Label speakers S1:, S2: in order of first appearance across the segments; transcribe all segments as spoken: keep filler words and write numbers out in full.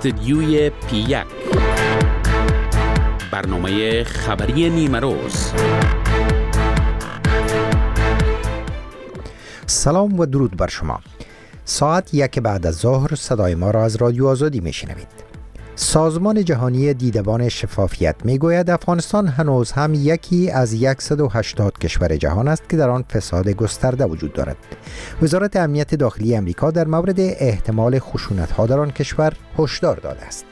S1: استدیوی پی یک، برنامه خبری نیمه روز.
S2: سلام و درود بر شما. ساعت یک بعد از ظهر صدای ما را از رادیو آزادی میشنوید. سازمان جهانی دیدبان شفافیت میگوید افغانستان هنوز هم یکی از صد و هشتاد کشور جهان است که در آن فساد گسترده وجود دارد. وزارت امنیت داخلی امریکا در مورد احتمال خشونت‌ها در آن کشور هشدار داده است.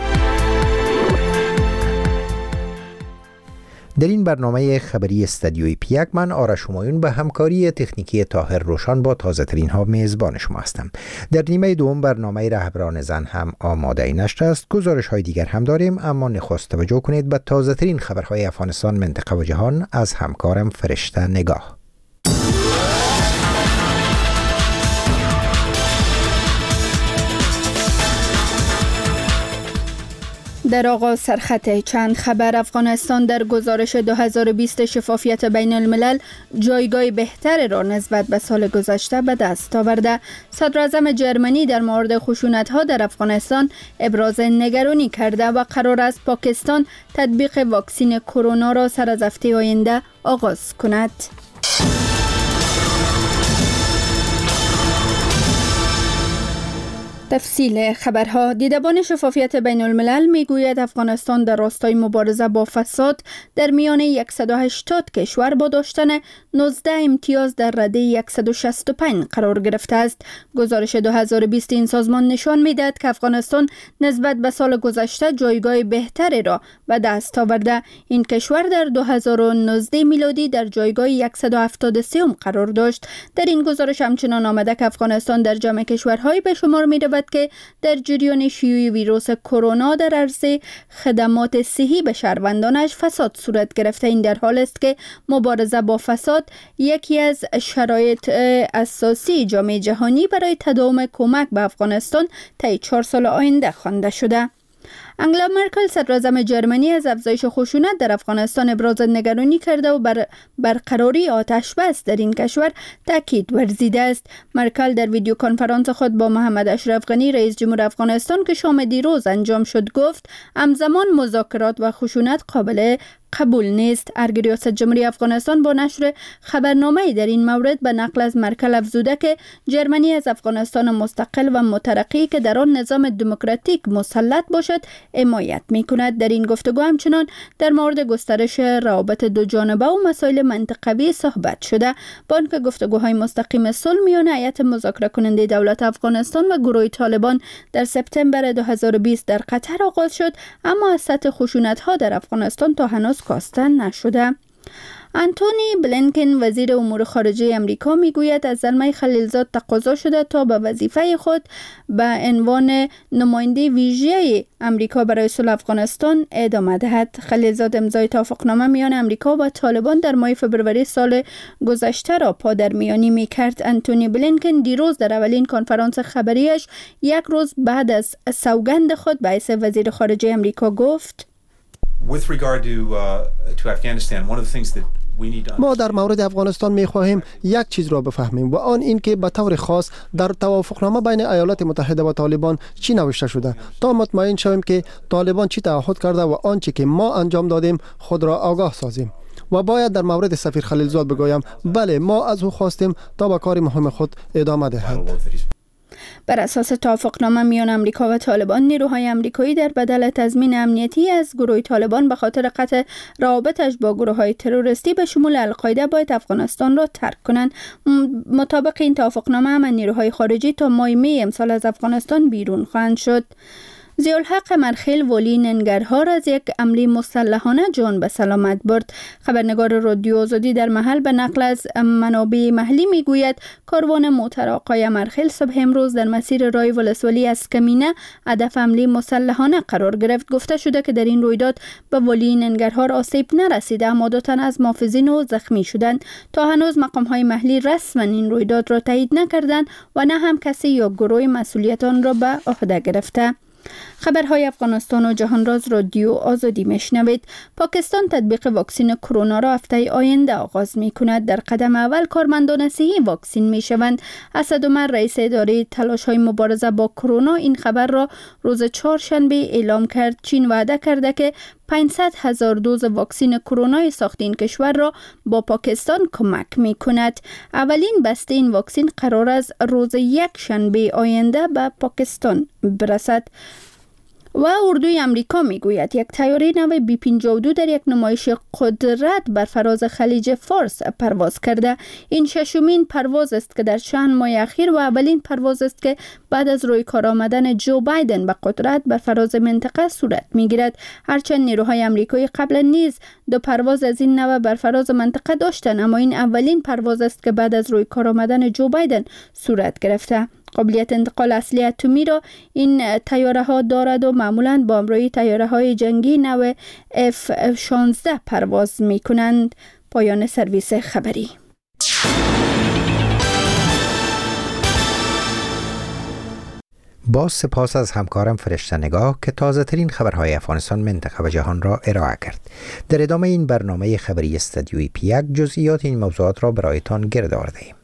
S2: در این برنامه خبری استدیوی پی یک من آرش همایون به همکاری تکنیکی طاهر روشن با تازه ترین ها میزبان شما هستم. در نیمه دوم برنامه رهبران زن هم آماده نشده است. گزارش های دیگر هم داریم، اما نخست توجه کنید به تازه ترین خبرهای افغانستان، منطقه و جهان از همکارم فرشته نگاه.
S3: در آغاز سرخط چند خبر. افغانستان در گزارش دو هزار و بیست شفافیت بین الملل جایگاه بهتر را نسبت به سال گذشته به دست آورده. صدراعظم جرمنی در مورد خشونت‌ها در افغانستان ابراز نگرانی کرده و قرار است پاکستان تطبیق واکسن کرونا را سر از هفته آینده آغاز کند. تفصیل خبرها. دیدبان شفافیت بین الملل میگوید افغانستان در راستای مبارزه با فساد در میان صد و هشتاد کشور با داشتن نوزده امتیاز در رده صد و شصت و پنج قرار گرفته است. گزارش دو هزار و بیست این سازمان نشان میدهد که افغانستان نسبت به سال گذشته جایگاه بهتری را به دست آورده. این کشور در دو هزار و نوزده میلادی در جایگاه صد و هفتاد و سه قرار داشت. در این گزارش همچنان آمده که افغانستان در جمع کشورهای به شمار می‌رود که در جریان شیوع ویروس کرونا در عرصه خدمات صحی به شهروندانش فساد صورت گرفته. این در حال است که مبارزه با فساد یکی از شرایط اساسی جامعه جهانی برای تداوم کمک به افغانستان طی چهار سال آینده خوانده شده. انگلا مرکل صدراعظم جرمنی از افزایش خشونت در افغانستان ابراز نگرانی کرده و بر برقراری آتش بس در این کشور تاکید ورزیده است. مرکل در ویدیو کنفرانس خود با محمد اشرف غنی رئیس جمهور افغانستان که شام دیروز انجام شد گفت همزمان مذاکرات و خشونت قابل قبول نیست. ارگ ریاست جمهوری افغانستان با نشر خبرنامه‌ای در این مورد به نقل از مرکل افزوده که جرمنی از افغانستان مستقل و مترقی که در آن نظام دموکراتیک مسلط باشد حمایت می‌کند. در این گفتگو همچنان در مورد گسترش روابط دو جانبه و مسائل منطقوی صحبت شده. با آنکه گفتگوهای مستقیم صلح میان هیئت مذاکره کننده دولت افغانستان و گروه طالبان در سپتامبر دو هزار و بیست در قطر آغاز شد، اما از سطح خشونت‌ها در افغانستان تا هنوز کاسته نشده. آنتونی بلینکن وزیر امور خارجه امریکا میگوید از زلمه خلیلزاد تقاضا شده تا به وظیفه خود به عنوان نماینده ویژه امریکا برای صلح افغانستان ادامه دهد. خلیلزاد امضای توافقنامه میان امریکا و طالبان در ماه فوریه سال گذشته را پادرمیانی میکرد. آنتونی بلینکن دیروز در اولین کنفرانس خبریش یک روز بعد از سوگند خود به حیث وزیر خارجه امریکا گفت:
S4: With regard to, uh, to Afghanistan, one of the things that
S5: ما در مورد افغانستان می خواهیم یک چیز را بفهمیم و آن این که به طور خاص در توافقنامه بین ایالات متحده و طالبان چی نوشته شده تا مطمئن شویم که طالبان چی تعهد کرده و آنچه که ما انجام دادیم خود را آگاه سازیم. و باید در مورد سفیر خلیلزاد بگویم بله ما از او خواستیم تا به کار مهم خود ادامه دهد.
S3: بر اساس توافقنامه میان امریکا و طالبان، نیروهای امریکایی در بدل تضمین امنیتی از گروه طالبان به خاطر قطع روابطش با گروه‌های تروریستی به شمول القاعده باید افغانستان را ترک کنند. مطابق این توافقنامه هم نیروهای خارجی تا ماه می امسال از افغانستان بیرون خواهند شد. ضیاءالحق مرخیل ولی ننگرهار از یک حمله مسلحانه جان به سلامت برد. خبرنگار رادیو آزادی در محل به نقل از منابع محلی میگوید کاروان موتر آقای مرخیل صبح امروز در مسیر راه ولسوالی از کمینه هدف حمله مسلحانه قرار گرفت. گفته شده که در این رویداد به ولی ننگرهار آسیب نرسیده، اما دو تن از محافظین او زخمی شدند. تا هنوز مقام‌های محلی رسما این رویداد را تایید نکردند و نه هم کسی یا گروه مسئولیت آن را به عهده گرفته. خبرهای افغانستان و جهانراز رادیو آزادی میشنوید. پاکستان تطبیق واکسن کرونا را هفته آینده آغاز می کند. در قدم اول کارمندان صحی واکسین می شوند. اسد عمر رئیس اداره تلاش های مبارزه با کرونا این خبر را روز چهارشنبه اعلام کرد. چین وعده کرده که پانصد هزار دوز واکسن کرونا ساخت این کشور را با پاکستان کمک می کند. اولین بسته این واکسن قرار است روز یک شنبه آینده به پاکستان برسد. و اردوی امریکا میگوید یک طیاره نو بی پنجاه و دو در یک نمایش قدرت بر فراز خلیج فارس پرواز کرده. این ششمین پرواز است که در چند ماه اخیر و اولین پرواز است که بعد از روی کار آمدن جو بایدن به قدرت بر فراز منطقه صورت میگیرد. هرچند نیروهای امریکایی قبلا نیز دو پرواز از این نوع بر فراز منطقه داشتند، اما این اولین پرواز است که بعد از روی کار آمدن جو بایدن صورت گرفته. قابلیت انتقال اصلی اتمی را این طیاره ها دارد و معمولاً با همراهی طیاره های جنگی نو اف شانزده پرواز می کنند. پایان سرویس خبری.
S2: با سپاس از همکارم فرشته نگاه که تازه ترین خبرهای افغانستان، منطقه و جهان را ارائه کرد. در ادامه این برنامه خبری استدیوی پیک جزئیات این موضوعات را برایتان گرد آورده ایم.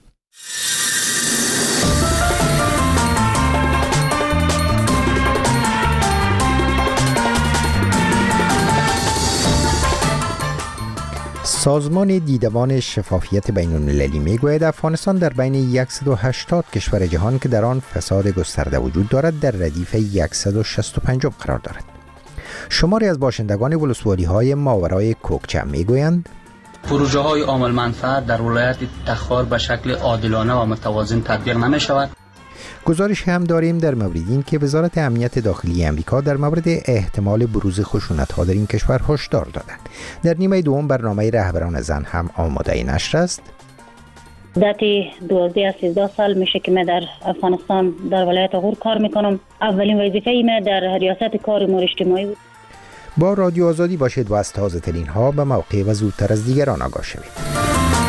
S2: سازمان دیدبان شفافیت بین المللی می گوید افغانستان در بین صد و هشتاد کشور جهان که در آن فساد گسترده وجود دارد در ردیف صد و شصت و پنج قرار دارد. شماری از باشندگان ولسوالی های ماورای کوکچه می گویند
S6: پروژه های عامل منفعت در ولایت تخار به شکل عادلانه و متوازن تطبیق نمی شود.
S2: گزارش هم داریم در مورد این که وزارت امنیت داخلی امریکا در مورد احتمال بروز خشونت‌ها در این کشور هشدار دادند. در نیمه دوم برنامه رهبران زن هم آماده نشر است.
S7: ذاتی دوازده یا سیزده سال میشه که من در افغانستان در ولایت غور کار میکنم. اولین وظیفه من در ریاست کار امور اجتماعی بود.
S2: با رادیو آزادی باشید و از تازه ترین ها به موقع و زودتر از دیگران آگاه شوید.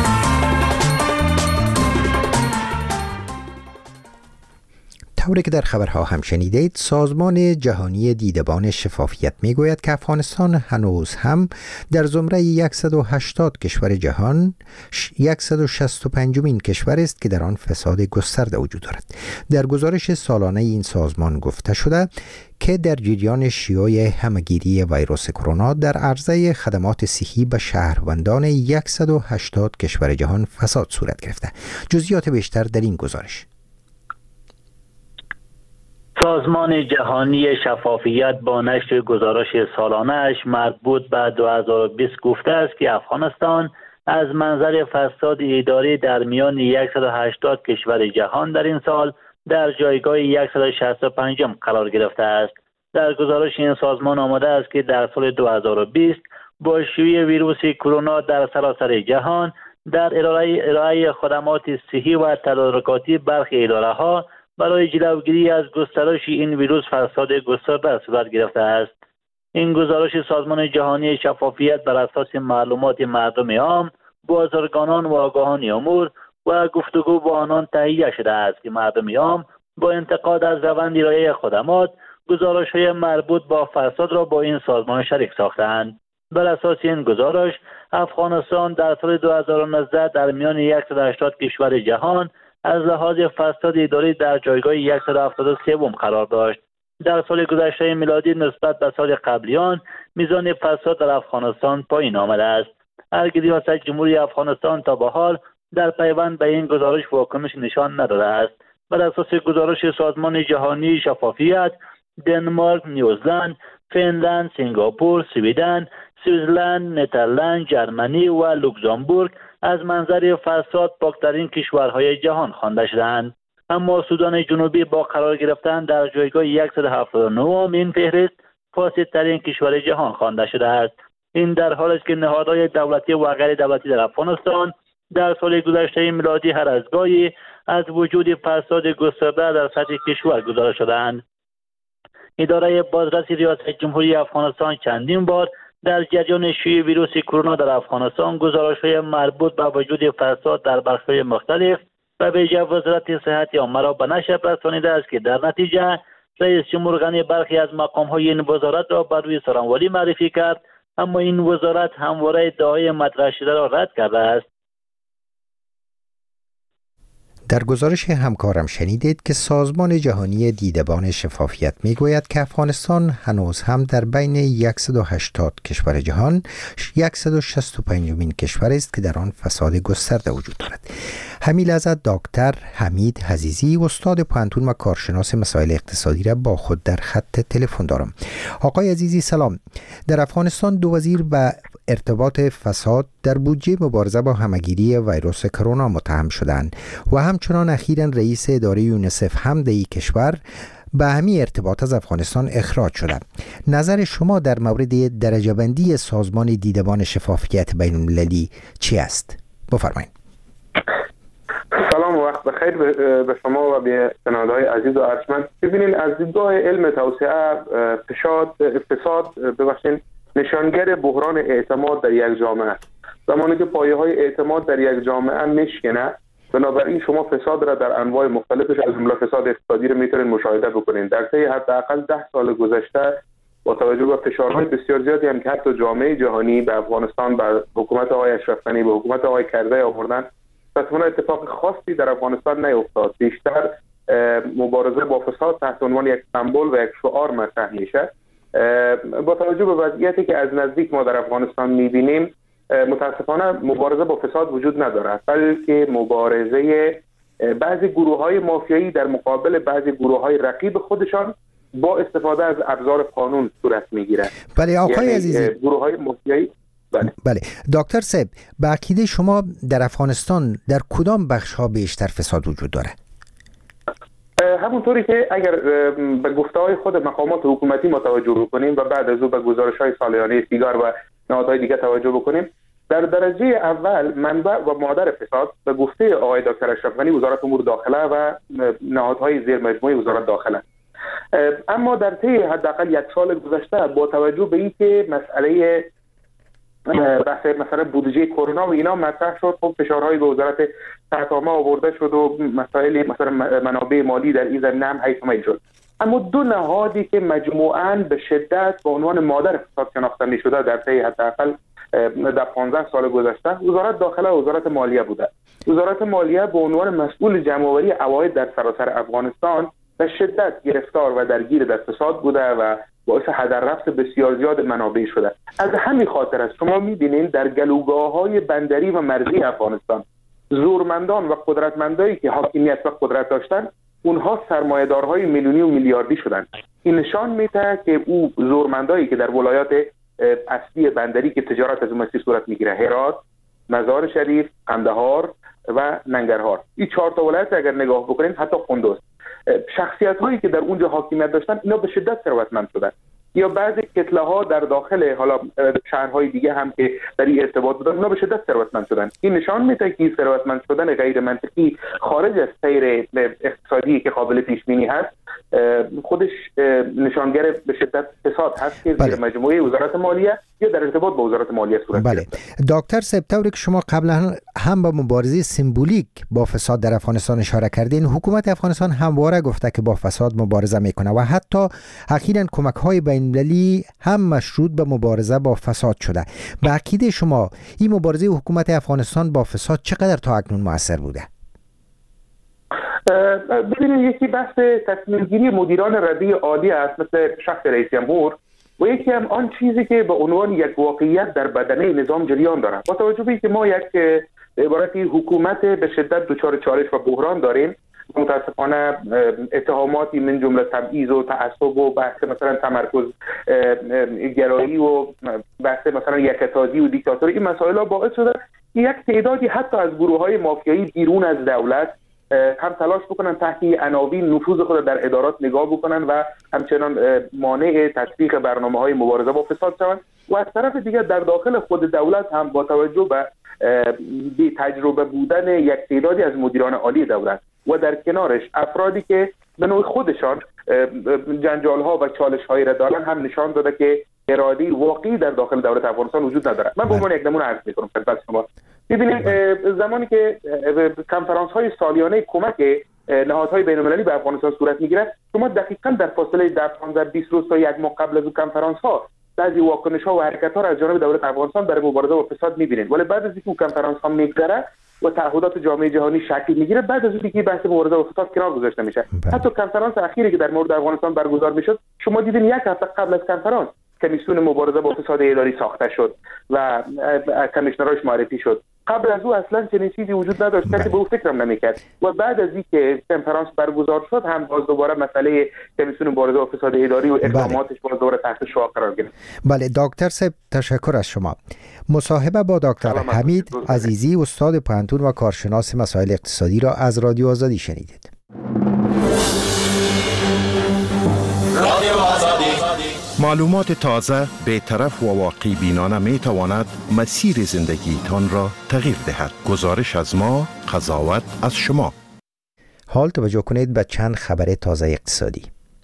S2: طوری که در خبرها هم شنیدید، سازمان جهانی دیدبان شفافیت میگوید که افغانستان هنوز هم در زمره صد و هشتاد کشور جهان صد و شصت و پنج مین کشور است که در آن فساد گسترده وجود دارد. در گزارش سالانه این سازمان گفته شده که در جریان شیوع همهگیری ویروس کرونا در عرضه خدمات صحی به شهروندان صد و هشتاد کشور جهان فساد صورت گرفته. جزئیات بیشتر در این گزارش.
S8: سازمان جهانی شفافیت با نشر گزارش سالانه‌اش مربوط به دو هزار و بیست گفته است که افغانستان از منظر فساد اداری در میان صد و هشتاد کشور جهان در این سال در جایگاه صد و شصت و پنج قرار گرفته است. در گزارش این سازمان آمده است که در سال دو هزار و بیست با شیوع ویروس کرونا در سراسر جهان در ارائه ارائه خدمات صحی و تدارکاتی برخی اداره‌ها برای جلوگیری از گسترش این ویروس فساد گسترده صورت گرفته است. این گزارش سازمان جهانی شفافیت بر اساس معلومات مردم عام، بازرگانان و آگاهان امور و گفتگو با آنان تهیه شده است که مردم عام با انتقاد از روند ارائه خدمات گزارش‌های مربوط با فساد را با این سازمان شریک ساختند. بر اساس این گزارش افغانستان در سال دو هزار و نوزده در میان صد و هشتاد کشور جهان از لحاظ فساد اداری در جایگاه صد و هفتاد و سه قرار داشت. در سال گذشته میلادی نسبت به سال قبلیان میزان فساد در افغانستان پایین آمده است. هرگز ریاست جمهوری افغانستان تا به حال در پیوند به این گزارش واکنش نشان نداده است. بر اساس گزارش سازمان جهانی شفافیت، دنمارک، نیوزلند، فنلند، سنگاپور، سویدن، سوئیسلند، نترلند، جرمنی و لوکزامبورگ از منظر فساد پاکترین کشورهای جهان خوانده شدند. اما سودان جنوبی با قرار گرفتن در جایگاه صد و هفتاد و نه این فهرست فاسدترین کشور جهان خوانده شده است. این در حالی است که نهادهای دولتی و غیر دولتی در افغانستان در سال گذشته میلادی هر از گاهی از وجود فساد گسترده در سطح کشور گزارش شدند. اداره بازرسی ریاست جمهوری افغانستان چندین بار در جریان شیوع ویروس کرونا در افغانستان گزارش‌های مربوط به وجود فساد در بخش‌های مختلف و به ویژه وزارت صحت عامه را به نشر رسانیده است که در نتیجه رئیس جمهور غنی برخی از مقام‌های این وزارت را بر روی سرانوالی معرفی کرد، اما این وزارت همواره ادعای مطرح شده را رد کرده است.
S2: در گزارش همکارم شنیدید که سازمان جهانی دیدبان شفافیت میگوید که افغانستان هنوز هم در بین صد و هشتاد کشور جهان صد و شصت و پنج کشور است که در آن فساد گسترده وجود دارد. همین لحظه دکتر حمید عزیزی استاد پوهنتون و کارشناس مسائل اقتصادی را با خود در خط تلفن دارم. آقای عزیزی سلام. در افغانستان دو وزیر به ارتباط فساد در بودجه مبارزه با همهگیری ویروس کرونا متهم شدند و همچنان اخیراً رئیس اداره یونیسف هم در این کشور به همین ارتباط از افغانستان اخراج شده. نظر شما در مورد درجه بندی سازمان دیدبان شفافیت بین المللی چی است؟ بفرمایید.
S9: سلام و وقت بخیر به شما و به شنونده‌های عزیز و ارجمند. ببینید از دیدگاه علم توسعه فساد فساد ببخشید نشانگر بحران اعتماد در یک جامعه است. زمانی که پایه‌های اعتماد در یک جامعه میشکنه، بنابراین شما فساد را در انواع مختلفش از جمله فساد اقتصادی را میتونید مشاهده بکنید. در طی حداقل ده سال گذشته با توجه به فشارهای بسیار زیادی هم که حتی جامعه جهانی به افغانستان، به حکومت آقای اشرف غنی، به حکومت آقای کرزی آوردن، تصمیما اتفاق خاصی در افغانستان نیفتاد. بیشتر مبارزه با فساد تحت عنوان یک سمبل و یک شعار مطرح میشه. با توجه به وضعیتی که از نزدیک ما در افغانستان میبینیم، متاسفانه مبارزه با فساد وجود ندارد، بلکه مبارزه بعضی گروه‌های مافیایی در مقابل بعضی گروه‌های رقیب خودشان با استفاده از ابزار قانون صورت میگیره.
S2: بله آقای
S9: یعنی
S2: عزیزی.
S9: گروه‌های مافیایی بله.
S2: بله دکتر صاحب، به عقیده شما در افغانستان در کدام بخش‌ها بیشتر فساد وجود داره؟
S9: همونطوری که اگر به گفته‌های خود مقامات حکومتی ما توجه بکنیم و بعد از او به گزارش‌های سالیانه سیگار و نهادهای دیگه توجه بکنیم، در درجه اول منبع و مادر فساد به گفته آقای دکتر اشرف غنی وزارت امور داخله و نهادهای زیر مجموعه وزارت داخله. اما در طی حداقل یک سال گذشته با توجه به اینکه مسئله بحث مثلا بودجه کرونا و اینا مطرح شد، خب فشارهای به وزارت تحتامه آورده شد و مسائل مثلا منابع مالی در این زمینه هم حیث شد. اما دو نهادی که مجموعاً به شدت به عنوان مادر فساد شناخته می‌شده در طی حداقل در پانزده سال گذشته وزارت داخله و وزارت مالیه بوده. وزارت مالیه به عنوان مسئول جمع‌آوری عواید در سراسر افغانستان به شدت گرفتار و درگیر در فساد بوده و باعث هدر رفت بسیار زیاد منابع شده. از همین خاطر است شما می‌بینید در گلوگاه‌های بندری و مرزی افغانستان زورمندان و قدرتمندایی که حاکمیت و قدرت داشتن، اونها سرمایه‌دارهای میلیونی و میلیاردی شدن. این نشان میده که او زورمندایی که در ولایات اصلی بندری که تجارت از مسیر صورت میگیره، هرات، مزار شریف، قندهار و ننگرهار، این چهار تا ولایت اگر نگاه بکنید، حتی قندوز، شخصیت هایی که در اونجا حاکمیت داشتن اینا به شدت ثروتمند شدن. یا بعضی کتله ها در داخل حالا شهرهای دیگه هم که در این ارتباط بودن، اونا به شدت ثروتمند شدن. این نشان میده که ثروتمند شدن غیر منطقی خارج از سیر اقتصادی که قابل پیش بینی هست خودش نشانگر به شدت فساد هست که
S2: بله.
S9: زیر مجموعه وزارت مالیه یا در ارتباط با وزارت مالیه صورت
S2: بله.
S9: گرفته.
S2: دکتر صاحب، طوری که شما قبلا هم به مبارزه سمبولیک با فساد در افغانستان اشاره کردین، حکومت افغانستان همواره گفته که با فساد مبارزه میکنه و حتی اخیراً کمک‌های بین‌المللی هم مشروط به مبارزه با فساد شده. به عقیده شما این مبارزه حکومت افغانستان با فساد چقدر تا اکنون مؤثر بوده؟
S9: ببینید، یکی بحث تصمیم گیری مدیران رده عالی است مثل شخص رئیس جمهور و یکی هم آن چیزی که به عنوان یک واقعیت در بدنه نظام جریان دارد. با توجه به اینکه ما یک به عبارتی حکومت به شدت دچار چالش و بحران داریم، متاسفانه اتهاماتی من جمله تبعیض و تعصب و بحث مثلا تمرکز گرایی و بحث مثلا یکتازی و دیکتاتوری، این مسائل ها باعث شده یک تعدادی حتی از گروه‌های مافیایی بیرون از دولت هم تلاش بکنن تحت عناوین نفوذ خود در ادارات نگاه بکنن و همچنان مانع تطبیق برنامه‌های مبارزه با فساد شوند و از طرف دیگر در داخل خود دولت هم با توجه به بی تجربه بودن یک تعدادی از مدیران عالی دولت و در کنارش افرادی که به نوع خودشان جنجال‌ها و چالش‌هایی را دارن هم نشان داده که اراده واقعی در داخل دولت افغانستان وجود نداره. من به عنوان یک نمونه عرض می‌کنم خدمت شما. ببینید، زمانی که کنفرانس‌های سالیانه کمک نهادهای بین‌المللی به افغانستان صورت میگیره، شما دقیقاً در فاصله در پانزده بیست روز تا یک ماه قبل از اون کنفرانس ها بعضی واکنش ها و حرکت ها را از جانب دولت افغانستان برای مبارزه با فساد میبینید، ولی بعد از اینکه کنفرانس ها میگذره و تعهدات جامعه جهانی شکل میگیره، بعد از اینکه بحث مبارزه با فساد کنار گذاشته میشه. حتی کنفرانس اخیری که در مورد افغانستان برگزار میشد، شما دیدین یک هفته قبل از کنفرانس کمیسیون مبارزه با فساد اداری ساخته شد و کمیشنراش معرفی شد. قبل از او اصلا چنین چیزی وجود نداشت، کسی به او فکرم نمیکرد. و بعد از اینکه کنفرانس برگزار شد هم باز دوباره مسئله کمیسیون مبارزه با فساد اداری و اقداماتش باز دوباره تحت شعاع قرار گرفت.
S2: بله دکتر صاحب تشکر از شما. مصاحبه با دکتر حمید عزیزی استاد پوهنتون و کارشناس مسائل اقتصادی را از رادیو آزادی شنیدید.
S10: رادیو آزادی معلومات تازه، بی‌طرف و واقعی بینانه می تواند مسیر زندگی تان را تغییر دهد. گزارش از ما، قضاوت از شما.
S2: حال توجه کنید به چند خبر تازه اقتصادی.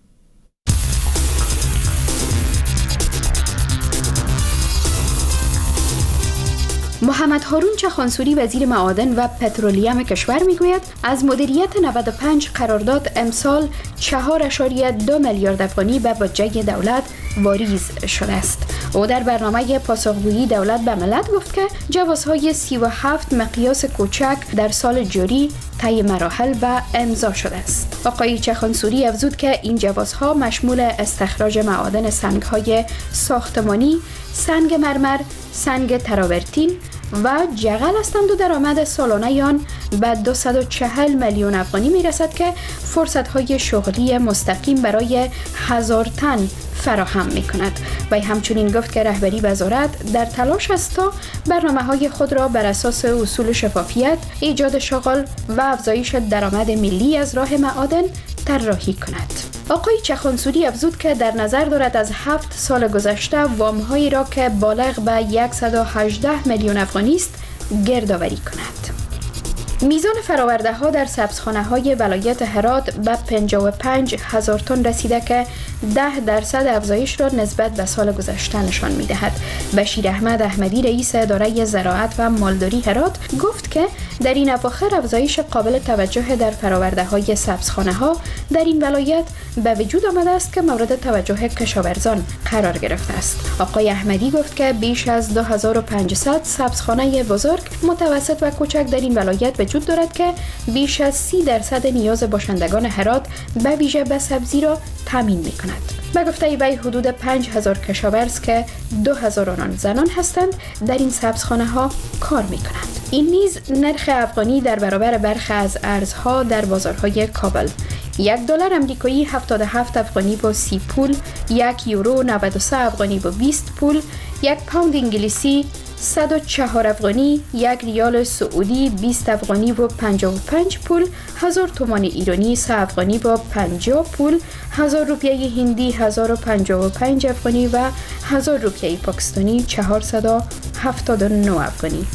S11: محمد هارون چخانسوری وزیر معادن و پترولیم کشور میگوید از مدیریت نود و پنج قرارداد امسال چهار اشاریه دو میلیارد افغانی به بودجه دولت واریز شده است. او در برنامه پاسخگویی دولت به ملت گفت که جوازهای سی و هفت مقیاس کوچک در سال جاری طی مراحل و امضا شده است. آقای چخانسوری افزود که این جوازها مشمول استخراج معادن سنگ‌های ساختمانی، سنگ مرمر، سنگ تراورتین و جغل هستند و درآمد سالانه آن به دویست و چهل میلیون افغانی میرسد که فرصت‌های شغلی مستقیم برای هزار تن فراهم می‌کند. و همچنین گفت که رهبری وزارت در تلاش است تا برنامه‌های خود را بر اساس اصول شفافیت، ایجاد شغل و افزایش درآمد ملی از راه معادن طراحی کند. آقای چخانسوری افزود که در نظر دارد از هفت سال گذشته وام‌هایی را که بالغ به صد و هجده میلیون افغانی است گردآوری کند. میزان فراورده ها در سبزخانه های ولایت هرات به پنجاه و پنج هزار تن رسیده که ده درصد افزایش را نسبت به سال گذشته نشان می دهد. بشیر احمد احمدی رئیس اداره زراعت و مالداری هرات گفت که در این اواخر افزایش قابل توجه در فراورده های سبزخانه ها در این ولایت به وجود آمده است که مورد توجه کشاورزان قرار گرفته است. آقای احمدی گفت که بیش از دو هزار و پانصد سبزخانه بزرگ، متوسط و کوچک در این ولایت وجود دارد که بیش از سی درصد نیاز باشندگان هرات به ویژه به سبزی را تامین می کند. به گفته وی حدود پنج هزار کشاورز که دو هزار آنان زنان هستند در این سبزخانه ها کار می کنند. این نیز نرخ افغانی در برابر برخی از ارزها در بازارهای کابل. یک دلار امریکایی هفتاد و هفت افغانی با سی پول، یک یورو نود و سه افغانی با بیست پول، یک پوند انگلیسی صد و چهار افغانی، یک ریال سعودی بیست افغانی و پنجاه و پنج پول، هزار تومان ایرانی سه افغانی با پنجاه پول، هزار روپیه هندی هزار و پنجاه و پنج افغانی و هزار روپیه پاکستانی چهارصد و هفتاد و نه افغانی.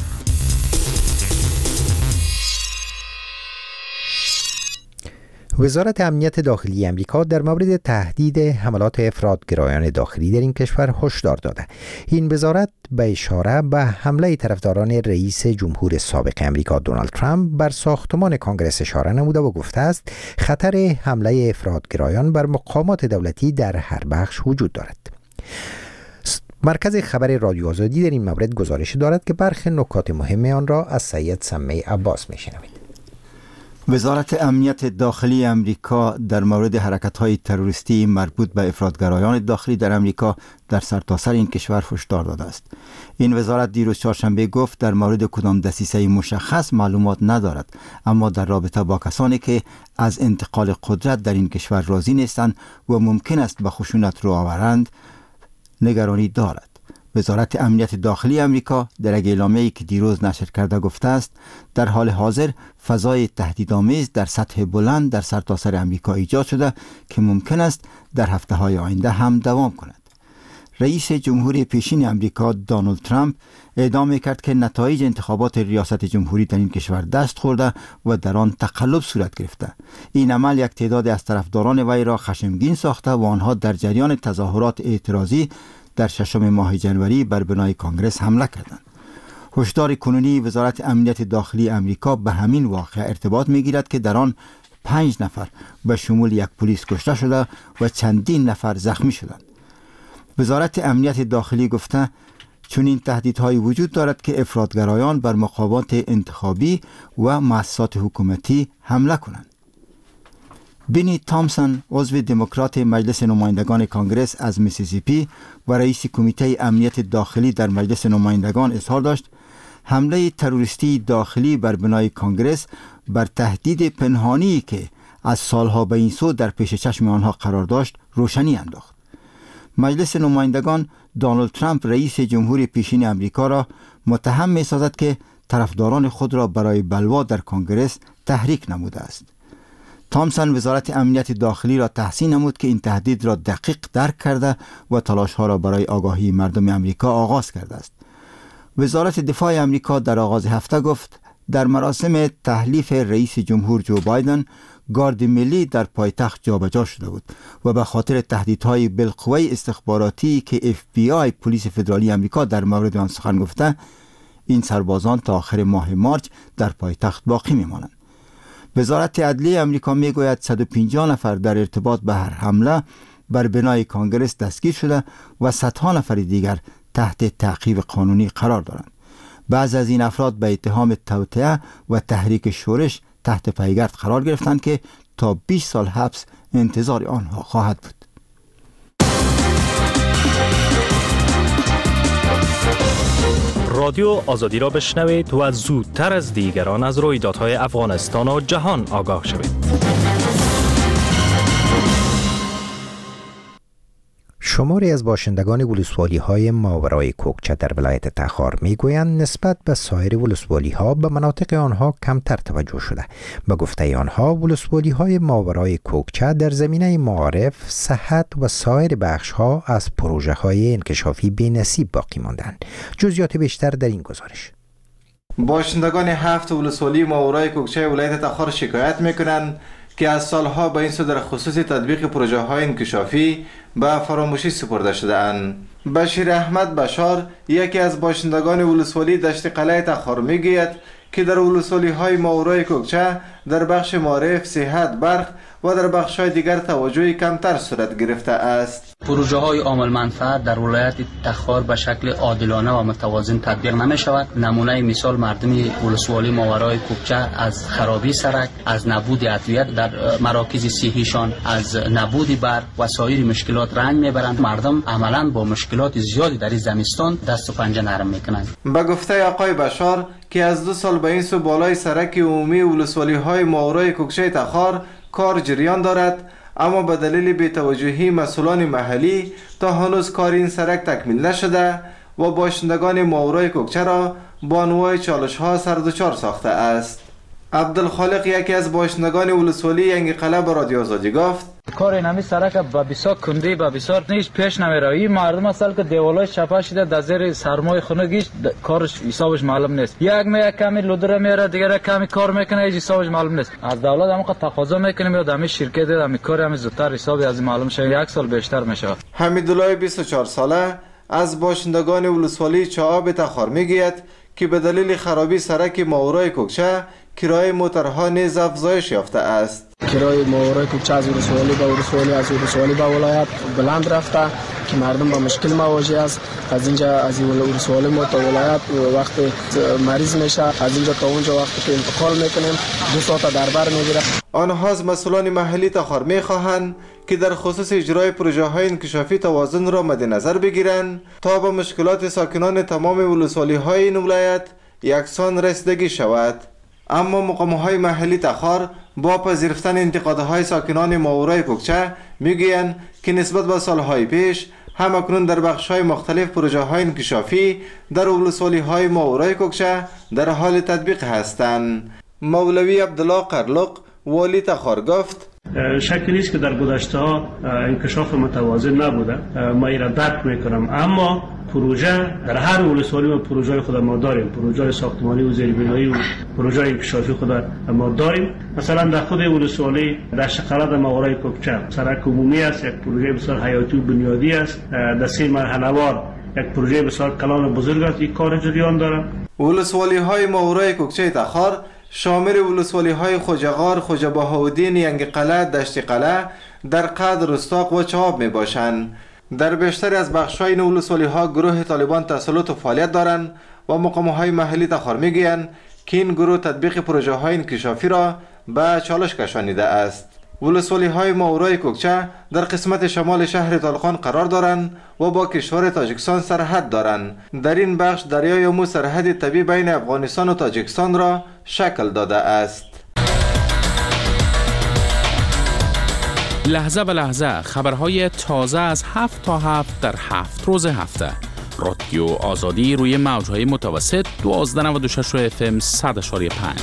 S2: وزارت امنیت داخلی امریکا در مورد تهدید حملات افراطگرایان داخلی در این کشور هشدار داده. این وزارت به اشاره به حمله طرفداران رئیس جمهور سابق امریکا دونالد ترامپ بر ساختمان کانگرس اشاره نموده و گفته است خطر حمله افراطگرایان بر مقامات دولتی در هر بخش وجود دارد. مرکز خبر رادیو آزادی در این مورد گزارش دارد که برخی نکات مهم آن را از سید سمی عباس میشنوید.
S12: وزارت امنیت داخلی امریکا در مورد حرکت‌های تروریستی مربوط به افراطگرایان داخلی در امریکا در سرتاسر این کشور هشدار داده است. این وزارت دیروز چهارشنبه گفت در مورد کدام دسیسه مشخص معلومات ندارد، اما در رابطه با کسانی که از انتقال قدرت در این کشور راضی نیستند و ممکن است به خشونت رو آورند نگرانی دارد. وزارت امنیت داخلی امریکا در یک اعلامیه‌ای که دیروز نشر کرده گفته است در حال حاضر فضای تهدیدآمیز در سطح بلند در سرتاسر امریکا ایجاد شده که ممکن است در هفته‌های آینده هم دوام کند. رئیس جمهوری پیشین امریکا دونالد ترامپ اعلام کرد که نتایج انتخابات ریاست جمهوری در این کشور دست خورده و در آن تقلب صورت گرفته. این عمل یک تعداد از طرفداران وی را خشمگین ساخته و آنها در جریان تظاهرات اعتراضی در ششم ماه جنوری بر بنای کانگرس حمله کردند. هشدار کنونی وزارت امنیت داخلی امریکا به همین واقعه ارتباط می‌گیرد که در آن پنج نفر به شمول یک پلیس کشته شده و چندین نفر زخمی شدند. وزارت امنیت داخلی گفته چون این تهدیدهای وجود دارد که افراطگرایان بر مقامات انتخابی و مؤسسات حکومتی حمله کنند. بینی تامسون عضو دموکرات مجلس نمایندگان کانگرس از میسیسیپی و رئیس کمیته امنیت داخلی در مجلس نمایندگان اظهار داشت حمله تروریستی داخلی بر بنای کانگرس بر تهدید پنهانی که از سالها به این سو در پیش چشم آنها قرار داشت روشنی انداخت. مجلس نمایندگان دونالد ترامپ رئیس جمهور پیشین امریکا را متهم می سازد که طرفداران خود را برای بلوا در کانگرس تحریک نموده است. تامسون وزارت امنیت داخلی را تحسین نمود که این تهدید را دقیق درک کرده و تلاش‌ها را برای آگاهی مردم امریکا آغاز کرده است. وزارت دفاع امریکا در آغاز هفته گفت در مراسم تحلیف رئیس جمهور جو بایدن گارد ملی در پایتخت جابجا شده بود و به خاطر تهدیدهای بالقوه استخباراتی که اف بی آی پلیس فدرالی امریکا در مورد آن سخن گفته این سربازان تا آخر ماه مارچ در پایتخت باقی میمانند. وزارت عدلیه امریکا میگوید صد و پنجاه نفر در ارتباط به هر حمله بر بنای کانگرس دستگیر شده و صدها نفر دیگر تحت تعقیب قانونی قرار دارند. بعضی از این افراد به اتهام توطئه و تحریک شورش تحت پیگرد قرار گرفتند که تا بیست سال حبس انتظار آنها خواهد بود.
S13: رادیو آزادی را بشنوید و زودتر از دیگران از رویدادهای افغانستان و جهان آگاه شوید.
S2: شماری از باشندگان ولسوالی‌های ماورای کوکچه در ولایت تخار می‌گویند نسبت به سایر ولسوالی‌ها به مناطق آنها کمتر توجه شده. به گفته آنها ولسوالی‌های ماورای کوکچه در زمینه معارف، صحت و سایر بخش‌ها از پروژه‌های انکشافی بی‌نصیب باقی ماندند. جزئیات بیشتر در این گزارش.
S14: باشندگان هفت ولسوالی ماورای کوکچه ولایت تخار شکایت می‌کنند که از سالها به این سو در خصوص تطبیق پروژه های انکشافی به فراموشی سپرده شده اند. بشیر احمد بشار یکی از باشندگان ولسوالی دشت قلعه تخار میگوید که در ولسوالی های ماورای کوکچه در بخش معارف، صحت، برق و در بخش های دیگر توجهی کمتر صورت گرفته است.
S6: پروژه های عامل منفعت در ولایت تخار به شکل عادلانه و متوازن تطبیق نمی شود. نمونه مثال مردم ولسوالی ماورای کوکچه از خرابی سرک، از نبود ادویه در مراکز صحیشان، از نبود برق و سایر مشکلات رنج میبرند. مردم عملا با مشکلات زیادی در این زمستان دست و پنجه نرم میکنند.
S14: به گفته آقای بشار که از دو سال به این سو بالای سرک عمومی ولسوالی های ماورای کوکچه تخار کار جریان دارد، اما به دلیل بی‌توجهی مسئولان محلی تا هنوز کار این سرک تکمیل نشده و باشندگان ماورای کوکچه را با انواع چالش ها سردوچار ساخته است. عبدالخالق یکی از باشندگان ولسوالی ینگ قلعه به رادیو آزادی گفت
S15: کار اینمی سرک با بسیار کندی با بسیار نیش پیش نمیره. این مردم اصل که دیوالای چپا شده در زیر سرمای خونگیش کارش حسابش معلوم نیست. یک می یک کمی لودره میره، دیگر کمی کار میکنه، هیچ حسابش معلوم نیست. از دولت هم تقاضا میکنیم یا دمی شرکت دمی کار هم زودتر حسابی از معلوم شه، یک سال بیشتر میشه.
S14: حمیدالله بیست و چهار ساله از باشندگان ولسوالی چاآب تخار میگوید که به دلیل خرابی سرک ماورای کوکچه کرایه موترها نیز افزایش یافته است.
S16: کرایه ماورای کوکچه از ولسوالی به ولسوالی از ولسوالی به ولایت بلند رفته که مردم با مشکل مواجه است. از اینجا از ولسوالی ما تا ولایت وقتی مریض میشه، از اینجا تا اونجا وقتی که انتقال میکنیم دو ساعت در بر میگیره.
S14: آنها از مسئولان محلی تخار میخواهند که در خصوص اجرای پروژه های انکشافی توازن را مد نظر بگیرند تا به مشکلات ساکنان تمام ولسوالی های این ولایت یکسان رسیدگی شود. اما مقام‌های محلی تخار با پذیرفتن انتقادهای ساکنان ماورای کوکچه میگویند که نسبت به سالهای پیش هم اکنون در بخش‌های مختلف پروژه‌های انکشافی در ولسوالی‌های ماورای کوکچه در حال تطبیق هستند. مولوی عبدالله قرلق والی تخار گفت
S17: شکی نیست که در گذشته ها انکشاف متوازن نبوده، ما این را درک میکنم، اما پروژه در هر ولسوالی ما پروژه خود ما داریم، پروژه ساختمانی و زیربنایی و پروژه انکشافی خود ما داریم. مثلا در خود ولسوالی در شقلات ماورای کوکچه سرک عمومی است، یک پروژه بسیار حیاتی و بنیادی است. در سه مرحله وار یک پروژه بسیار کلان و بزرگ است، این کار جریان داره.
S14: ولسوالی های ماورای کوکچه تخار شامل ولسوالی های خوجغار، خوجه بهاءالدین، ینگ قلعه، دشت قلعه، در قدر، رستاق و چواب می باشند. در بیشتر از بخش‌های این ولسوالی ها گروه طالبان تسلط و فعالیت دارند و مقام‌های محلی تخار می‌گویند که این گروه تطبیق پروژه های انکشافی را به چالش کشانیده است. ولسوالی های ماورای کوکچه در قسمت شمال شهر طالقان قرار دارند و با کشور تاجیکستان سرحد دارند. در این بخش دریای امو سرحد طبیعی بین افغانستان و تاجیکستان را شکل داده است.
S1: لحظه به لحظه خبرهای تازه از هفت تا هفت در هفت روز هفته. رادیو آزادی روی موجهای متوسط دوازده نود و شش اف ام صد و پنج.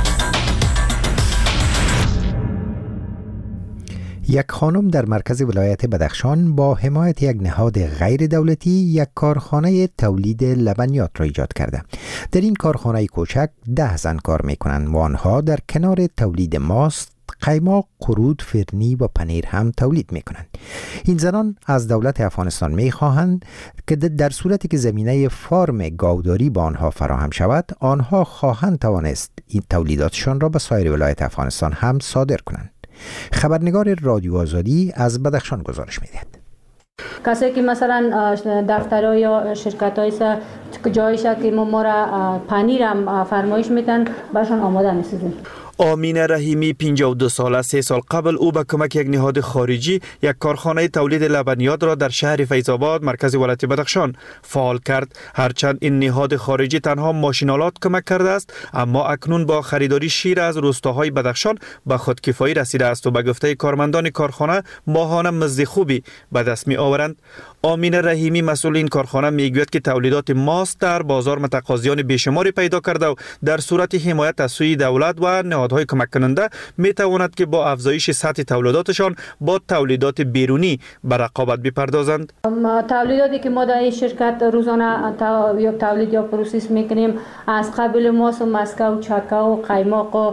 S2: یک خانم در مرکز ولایت بدخشان با حمایت یک نهاد غیر دولتی یک کارخانه تولید لبنیات را ایجاد کرده. در این کارخانه کوچک ده زن کار میکنند و آنها در کنار تولید ماست، قیماق، قرود، فرنی و پنیر هم تولید میکنند. این زنان از دولت افغانستان میخواهند که در صورتی که زمینه فارم گاوداری با آنها فراهم شود، آنها خواهند توانست این تولیداتشان را به سایر ولایت افغانستان هم صادر کنند. خبرنگار رادیو آزادی از بدخشان گزارش می‌دهد.
S18: کسایی که مثلا دفترها یا شرکت‌های جایش که ما را پنیر هم فرمایش میدن برشان آماده می‌سازیم.
S19: آمینه رحیمی پنجاه و دو ساله، سه سال قبل او به کمک یک نهاد خارجی یک کارخانه تولید لبنیات را در شهر فیض‌آباد مرکز ولایت بدخشان فعال کرد. هرچند این نهاد خارجی تنها ماشینالات کمک کرده است، اما اکنون با خریداری شیر از روستاهای بدخشان به خودکفایی رسیده است و به گفته کارمندان کارخانه ماهانه مزد خوبی به دست می آورند. آمینه رحیمی مسئول این کارخانه میگوید که تولیدات ماست در بازار متقاضیان بیشماری پیدا کرده و در صورت حمایت از سوی دولت و نهادهای کمک کننده می تواند که با افزایش سطح تولیداتشان با تولیدات بیرونی به رقابت بپردازند.
S18: تولیداتی که ما در این شرکت روزانه یا تولید یا پروسس میکنیم از قبل ماست و مسکه و چکه و قیماق و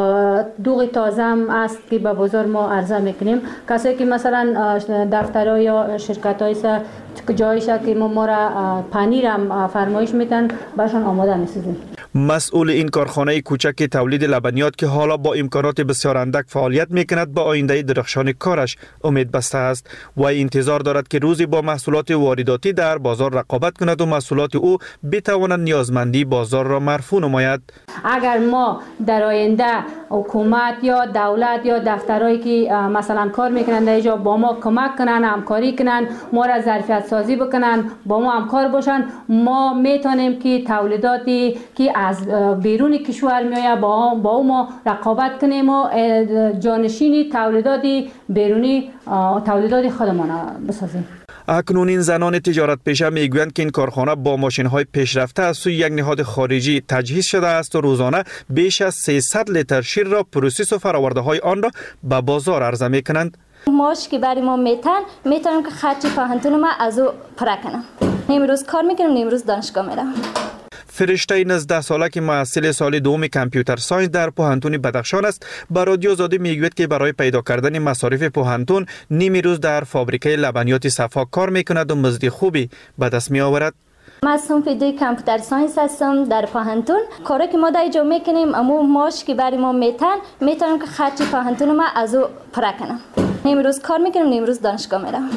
S18: دوغ تازه هم است که به بازار ما عرضه میکنیم. کسایی که مثلا دفترها یا شرکت‌های جایش که ما را پنیر هم فرمایش میدن برشان آماده می‌سازیم.
S19: مسئول این کارخانه کوچک تولید لبنیات که حالا با امکانات بسیار اندک فعالیت میکند با آینده درخشان کارش امید بسته است و انتظار دارد که روزی با محصولات وارداتی در بازار رقابت کند و محصولات او بتواند نیازمندی بازار را مرفوع نماید.
S18: اگر ما در آینده حکومت یا دولت یا دفترهایی که مثلا کار میکنند در اینجا با ما کمک کنن، همکاری کنن، ما را ظرفیت سازی بکنن، با ما همکار باشن، ما میتونیم که تولیداتی که از بیرون کشور میآید با با ما رقابت کنیم و جانشینی تولیدات بیرونی تولیدات خودمان بسازیم.
S19: اکنون این زنان تجارت پیشه میگویند که این کارخانه با ماشین‌های پیشرفته از سوی یک نهاد خارجی تجهیز شده است و روزانه بیش از سیصد لیتر شیر را پروسس و فرآورده‌های آن را به بازار عرضه می‌کنند.
S20: ماش که برای ما میتن میتونم که خرچی پاهنتون ما از او پره کنم. امروز کار میکنم، امروز دانشگاه میرم.
S19: فرشته نوزده ساله که محصل سال دوم کامپیوتر ساینس در پوهنتون بدخشان است به رادیو آزادی میگوید که برای پیدا کردن مصارف پوهنتون نیمی روز در فابریکه لبنیات صفا کار میکند و مزد خوبی به دست می آورد.
S20: من صنف دوی کامپیوتر ساینس هستم در پوهنتون. کاری که ما در اینجا میکنیم اما ماش که برای ما میتن میتونم که خرچی پوهنتون ما از او پره کنم. امروز کار میکنم، امروز دانشگاه میرم.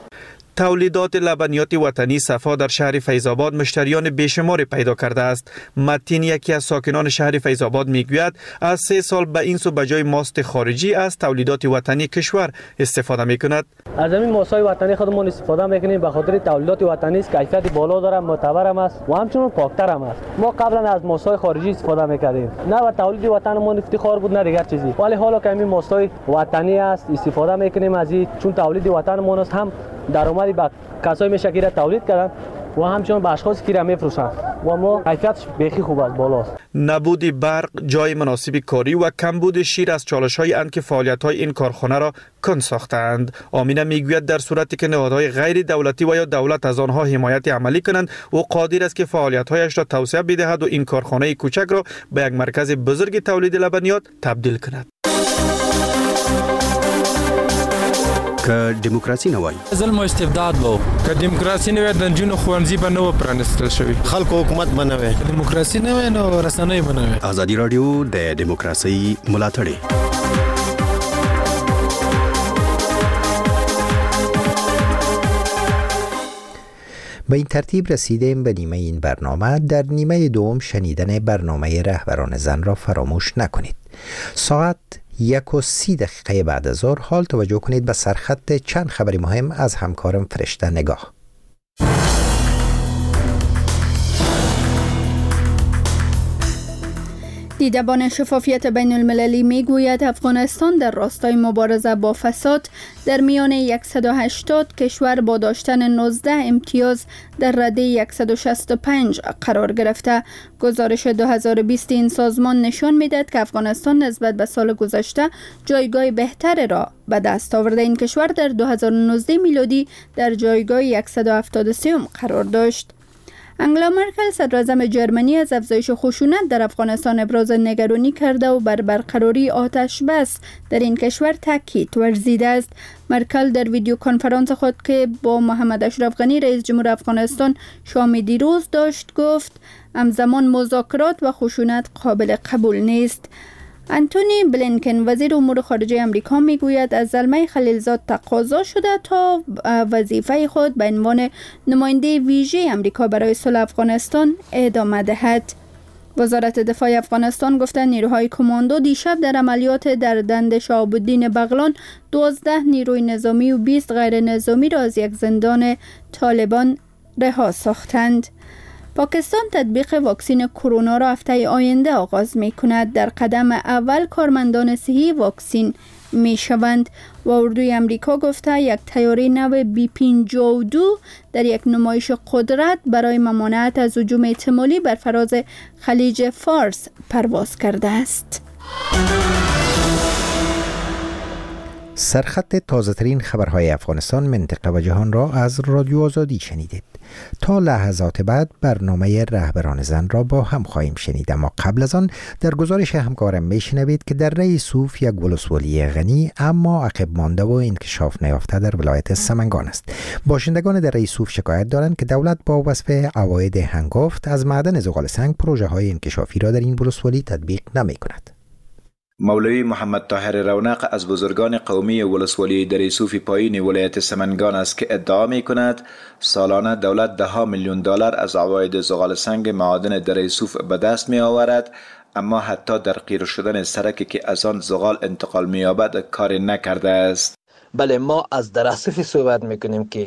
S19: تولیدات لبنیات وطنی صفا در شهر فیض‌آباد مشتریان بیشماری پیدا کرده است. متین یکی از ساکنان شهر فیض‌آباد میگوید از سه سال به این سو به جای ماست خارجی از تولیدات وطنی کشور استفاده میکند.
S21: از همین ماست‌های وطنی خودمون استفاده میکنیم به خاطر تولیدات وطنی است، کیفیت بالا داره، معتبر هم است و همچنین پاکتر هم است. ما قبلا از ماست‌های خارجی استفاده میکردیم، نه و تولید وطنمون افتخار بود نه دیگر چیزی، ولی حالا که همین ماست‌های وطنی است استفاده میکنیم از این، چون تولید وطنمون است، هم درآمدی به کسایی میشه که تولید کردن و همچنین به اشخاصی که را میفروشند و ما کیفیتش بیخی خوب است، بالاست.
S19: نبود برق، جای مناسب کاری و کمبود شیر از چالش‌های اند که فعالیت‌های این کارخانه را کند ساختند. آمینه میگوید در صورتی که نهادهای غیر دولتی و یا دولت از آنها حمایت عملی کنند و قادر است که فعالیت‌هایش را توسعه بدهد و این کارخانه کوچک را به یک مرکز بزرگ تولید لبنیات تبدیل کند.
S22: که دموکراسی نه وای،
S23: ظلم و استبداد وو،
S4: که دیموکراسي نه وي د نجونو ښوونځي به نه و پرانیستل شوي،
S22: خلکو حکومت به نه وي،
S4: دیموکراسي نه وي نو رسنۍ به نه وي.
S22: ازادي راډیو د دیموکراسي ملاتړی.
S2: به این ترتیب رسیدیم به نیمه این برنامه. در نیمه دوم شنیدن برنامه رهبران زن را فراموش نکنید. ساعت یک و سی دقیقه بعد از ظهر حال توجه کنید به سرخط چند خبری مهم از همکارم فرشته نگاه.
S3: دیدبان شفافیت بین المللی می گوید افغانستان در راستای مبارزه با فساد در میان صد و هشتاد کشور با داشتن نوزده امتیاز در رده صد و شصت و پنج قرار گرفته. گزارش دو هزار و بیست این سازمان نشان می‌دهد که افغانستان نسبت به سال گذشته جایگاه بهتر را به دست آورده. این کشور در دو هزار و نوزده میلادی در جایگاه صد و هفتاد و سه قرار داشت. انگلا مرکل صدراعظم جرمنی از افزایش خشونت در افغانستان ابراز نگرانی کرده و بر برقراری آتش بس در این کشور تاکید ورزیده است. مرکل در ویدیو کنفرانس خود که با محمد اشرف غنی رئیس جمهور افغانستان شام دیروز داشت گفت همزمان مذاکرات و خشونت قابل قبول نیست. انتونی بلینکن وزیر امور خارجه امریکا میگوید از زلمه خلیلزاد تقاضا شده تا وظیفه خود به عنوان نماینده ویژه امریکا برای صلح افغانستان ادامه دهد. وزارت دفاع افغانستان گفته نیروهای کماندو دیشب در عملیات در دند شهاب الدین بغلان دوازده نیروی نظامی و بیست غیر نظامی را از یک زندان طالبان رها ساختند. پاکستان تطبیق واکسن کرونا را هفته آینده آغاز می کند. در قدم اول کارمندان صحی واکسن می شوند و اردوی امریکا گفته یک طیاره نو بی پنجاه و دو در یک نمایش قدرت برای ممانعت از هجوم احتمالی بر فراز خلیج فارس پرواز کرده است.
S2: سرخط تازه ترین خبرهای افغانستان، منطقه و جهان را از رادیو آزادی شنیدید. تا لحظات بعد برنامه رهبران زن را با هم خواهیم شنید، اما قبل از آن در گزارش همکارم میشنوید که در ری صوف یک ولسوالی غنی اما عقب مانده و انکشاف نیافته در ولایت سمنگان است. باشندگان در ری صوف شکایت دارند که دولت با وصف عواید هنگفت از معدن زغال سنگ پروژه های انکشافی را در این ولسوالی تطبیق نمی کند.
S23: مولوی محمد طاهر رونق از بزرگان قومی ولسوالی دره صوف پایین ولایت سمنگان است که ادعا می کند سالانه دولت ده ها میلیون دلار از عواید زغال سنگ معادن دره صوف به دست می آورد، اما حتی در قیر شدن سرکی که از آن زغال انتقال می یابد کاری نکرده است.
S24: بله، ما از دره صوف صحبت می کنیم که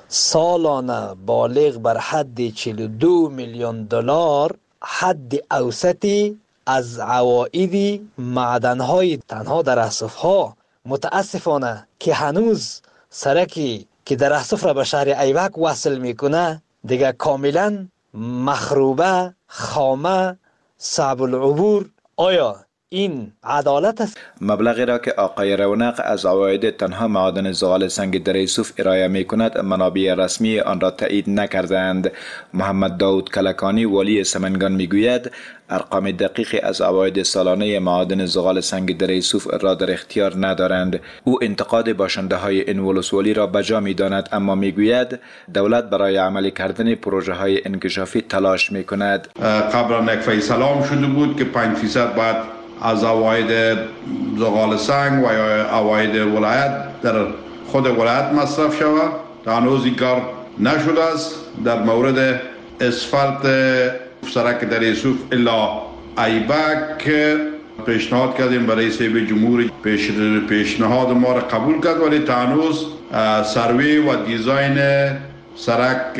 S24: سالانه بالغ بر حد چهل و دو میلیون دلار حد اوسطی از عواید معدن‌های تنها در اصفها، متاسفانه که هنوز سرکی که در اصف را به شهر ایوک وصل میکنه دیگه کاملا مخروبه، خامه، صعب العبور. آیا این عدالت است؟
S23: مبلغی را که آقای رونق از عواید تنها معادن زغال سنگ دره صوف ارائه می کند منابع رسمی آن را تایید نکردند. محمد داود کلکانی والی سمنگان می گوید ارقام دقیقی از عواید سالانه معادن زغال سنگ دره صوف را در اختیار ندارند. او انتقاد باشنده های این ولسوالی را بجا می داند، اما می گوید دولت برای عملی کردن پروژه های انکشافی تلاش می کند.
S25: قبلا یک فیصله هم شده بود که پنج فیصد باید از عواید زغال سنگ و یا عواید ولایت در خود ولایت مصرف شود. تا هنوز این کار نشده است. در مورد اسفالت سرک دره صوف الا ایبک پیشنهاد کردیم برای رئیس جمهور، پیش پیشنهاد ما را قبول کرد، ولی تا هنوز سروی و دیزاین سرک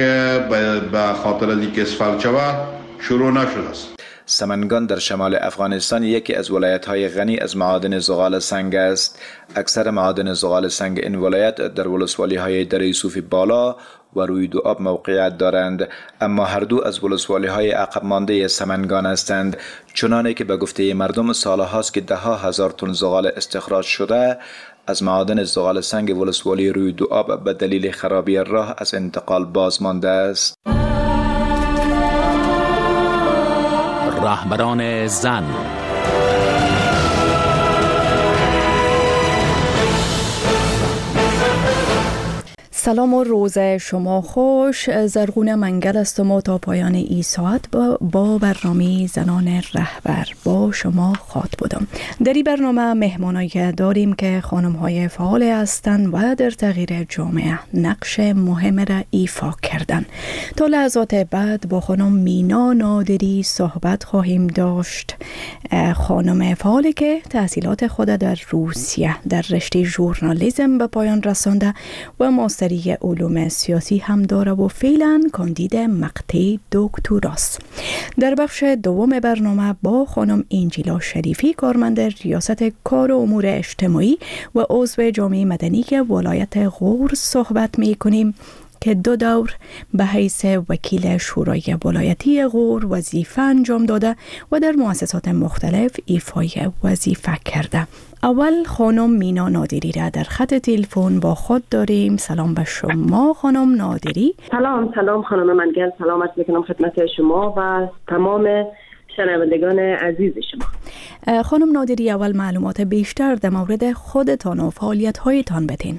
S25: به خاطر از اینکه اسفالت شود شروع نشده است.
S23: سمنگان در شمال افغانستان یکی از ولایت‌های غنی از معادن زغال سنگ است. اکثر معادن زغال سنگ این ولایت در ولسوالی‌های دره صوف بالا و روی دو آب موقعیت دارند، اما هر دو از ولسوالی‌های عقب مانده سمنگان هستند، چنانه که به گفته مردم سالهاست که ده ها هزار تن زغال استخراج شده از معادن زغال سنگ ولسوالی روی دو آب به دلیل خرابی راه از انتقال باز مانده است.
S1: رهبران زن.
S5: سلام و روز شما خوش. زرغون منگل هستم و تا پایان این ساعت با, با برنامه زنان رهبر با شما خواد بودم. در این برنامه مهمانایی داریم که خانم های فعال هستند و در تغییر جامعه نقش مهم را ایفا کردن. تا لحظات بعد با خانم مینا نادری صحبت خواهیم داشت. خانم فعالی که تحصیلات خود در روسیه در رشته ژورنالیسم به پایان رسانده و ماستری علوم سیاسی هم داره و فعلا کاندید مقطع دکتراست. در بخش دوم برنامه با خانم انجیلا شریفی کارمند ریاست کار و امور اجتماعی و عضو جامعه مدنی ولایت غور صحبت می کنیم که دو دور به حیث وکیل شورای ولایتی غور وظیفه انجام داده و در مؤسسات مختلف ایفای وظیفه کرده. اول خانم مینا نادری را در خط تلفن با خود داریم. سلام به شما خانم نادری.
S7: سلام سلام خانم منگل، سلامت میکنم خدمت شما و تمام شنوندگان عزیز شما.
S5: خانم نادری، اول معلومات بیشتر در مورد خودتان و فعالیت هایتان بدین.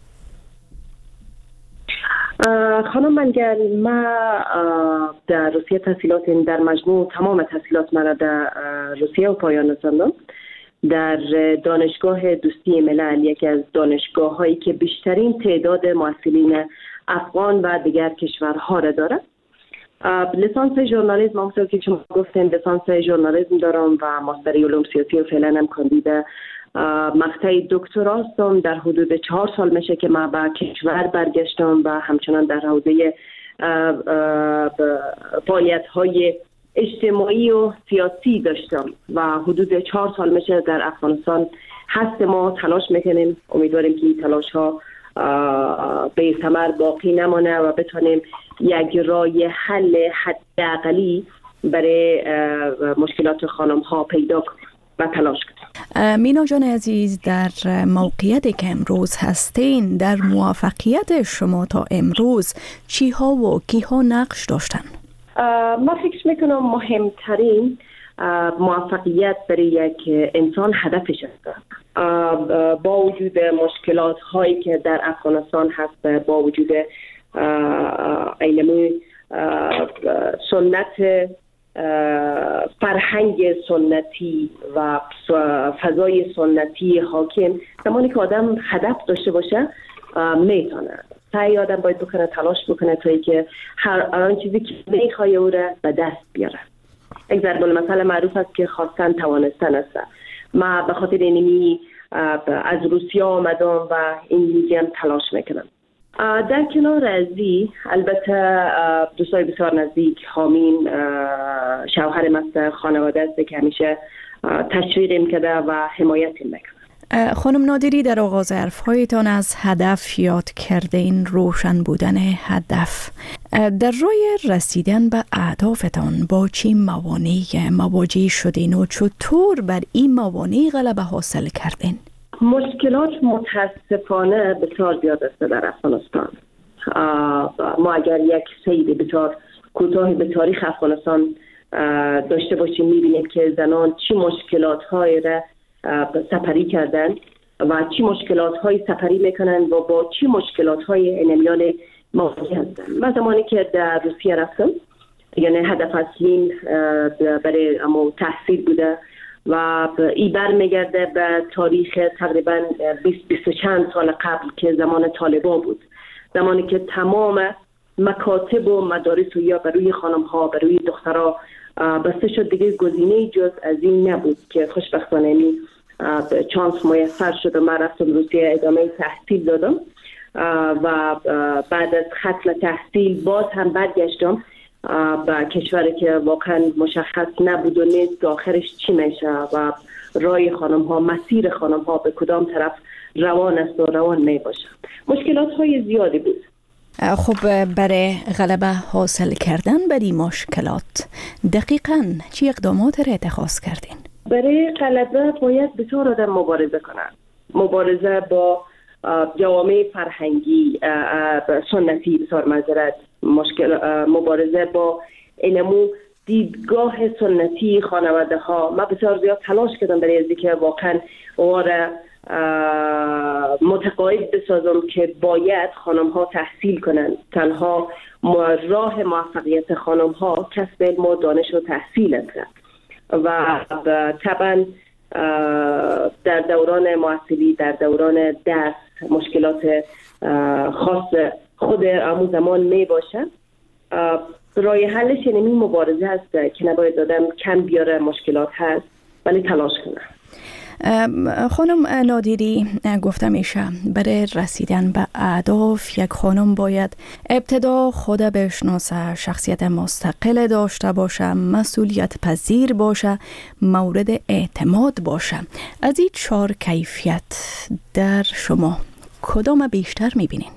S7: خانم منگل، ما در روسیه تحصیلات در مجموع تمام تحصیلات مرا در روسیه و پایان رساندم. در دانشگاه دوستی ملل، یکی از دانشگاه هایی که بیشترین تعداد محصلین افغان و دیگر کشورها را دارد. لیسانس ژورنالیسم، همونطور که شما گفتین، لیسانس ژورنالیسم دارم و ماستری علوم سیاسی و فعلا هم کاندید مقطع دکترا هستم. در حدود چهار سال میشه که من به کشور برگشتم و همچنان در حوزه فعالیت های اجتماعی و سیاسی داشتم و حدود چهار سال میشه در افغانستان هست. ما تلاش میکنیم، امیدواریم که این تلاش ها به ثمر باقی نمانه و بتونیم یک راه حل حداقلی برای مشکلات خانم ها پیدا کنیم و تلاش کنیم.
S5: مینا جان عزیز، در موقعیتی که امروز هستین، در موفقیت شما تا امروز چی ها و کی ها نقش داشتن؟
S7: ما فکر میکنم مهمترین موفقیت برای یک انسان هدفش است. با وجود مشکلات هایی که در افغانستان هست، با وجود اینموی سنت فرهنگ سنتی و فضای سنتی حاکم، زمانی که آدم هدف داشته باشه میتونه. سعی آدم باید بکنه، تلاش بکنه تا اینکه هر آن چیزی که میخواد او را به دست بیاره. یک ضرب المثل معروف است که خواستن توانستن است. ما به خاطر اینمی از روسیه آمدم و انگلیسی هم تلاش میکنم. در کنار ازی البته دوستای بسیار نزدیک، حامین شوهرم است، خانواده است که همیشه تشویقم کرده و حمایتم میکنه.
S5: خانم نادری، در آغاز حرفهایتان از هدف یاد کرده این روشن بودن هدف. در راه رسیدن به اهدافتان با چه موانعی مواجه شدین و چطور بر این موانع غلبه حاصل کردین؟
S7: مشکلات متاسفانه بسیار زیاد است در افغانستان. ما اگر یک سیر بسیار کوتاه به تاریخ افغانستان داشته باشیم، میبینیم که زنان چی مشکلات های را سپری کردن و چی مشکلات های سپری میکنن و با چی مشکلات های نمیان مواجه هستن. من زمانی که در روسیه رفتم، یعنی هدف اصلیم برای امو تحصیل بوده و این برمیگرده به تاریخ تقریبا بیست بیست و چند سال قبل که زمان طالبان بود، زمانی که تمام مکاتب و مدارس یا بروی خانم ها بروی دخترها بسته شد، دیگه گزینه جز از این نبود که خوشبختانه می چانس میسر شد و من رفتم روسیه ادامه تحصیل دادم و بعد از ختم تحصیل باز هم برگشتم به کشوری که واقعا مشخص نبود و نیست آخرش چی میشه و رای خانم ها، مسیر خانم ها به کدام طرف روان است و روان می باشه. مشکلات های زیادی بود.
S5: خب برای غلبه حاصل کردن بر این مشکلات دقیقاً چی اقدامات را اتخاذ کردین؟
S7: برای غلبه باید بسیار آدم مبارزه کنن. مبارزه با جوامع فرهنگی سنتی، بسیار معذرت، مشکل مبارزه با اینمو دیدگاه سنتی خانواده ها. من بسیار زیاد تلاش کردم برای اینکه واقعا واره متقاعد بسازم که باید خانم ها تحصیل کنند. تنها راه موفقیت خانم ها کسب علم و دانش و تحصیل است و طبعا در دوران محصلی، در دوران درس مشکلات خاص خود همون زمان می باشه. رای حلش یعنی مبارزه هست که نباید آدم کم بیاره، مشکلات هست ولی تلاش کنه.
S5: خانم نادری گفته میشه برای رسیدن به اهداف یک خانم باید ابتدا خود بشناسه، شخصیت مستقل داشته باشه، مسئولیت پذیر باشه، مورد اعتماد باشه. از این چهار کیفیت در شما کدام بیشتر میبینین؟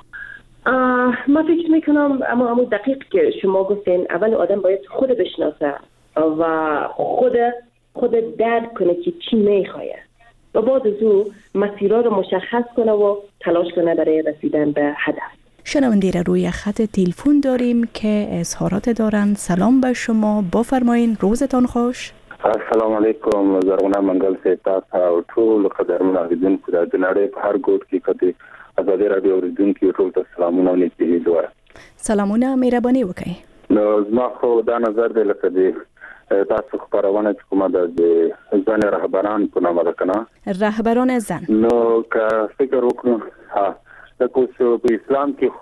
S7: من فکر میکنم اما اما دقیق که شما گفتین، اول آدم باید خود بشناسه و خود خود درک کنه که چی میخواه و بعد از او مسیرها رو مشخص کنه و تلاش کنه برای رسیدن به هدف.
S5: شنوندی را روی خط تلفن داریم که اظهارات دارن. سلام به شما، بفرمایین، روزتان خوش.
S8: السلام علیکم. زرغونه منګل سے تاسو او ټول قدرمن اوریدونکو د نړۍ په هر ګوټ کې کته ازادي رادیو اوریدونکو ټول ته سلامونه نیکي دوه.
S5: سلامونه، مهرباني وکړئ.
S8: نو زما خو دا نظر دی لکه دی تاسو خبرونه چې کومه د ځان رهبران په نامه ده کنه،
S5: رهبران زن.
S8: نو که فکر وکړو ها د کوڅو په اسلام کې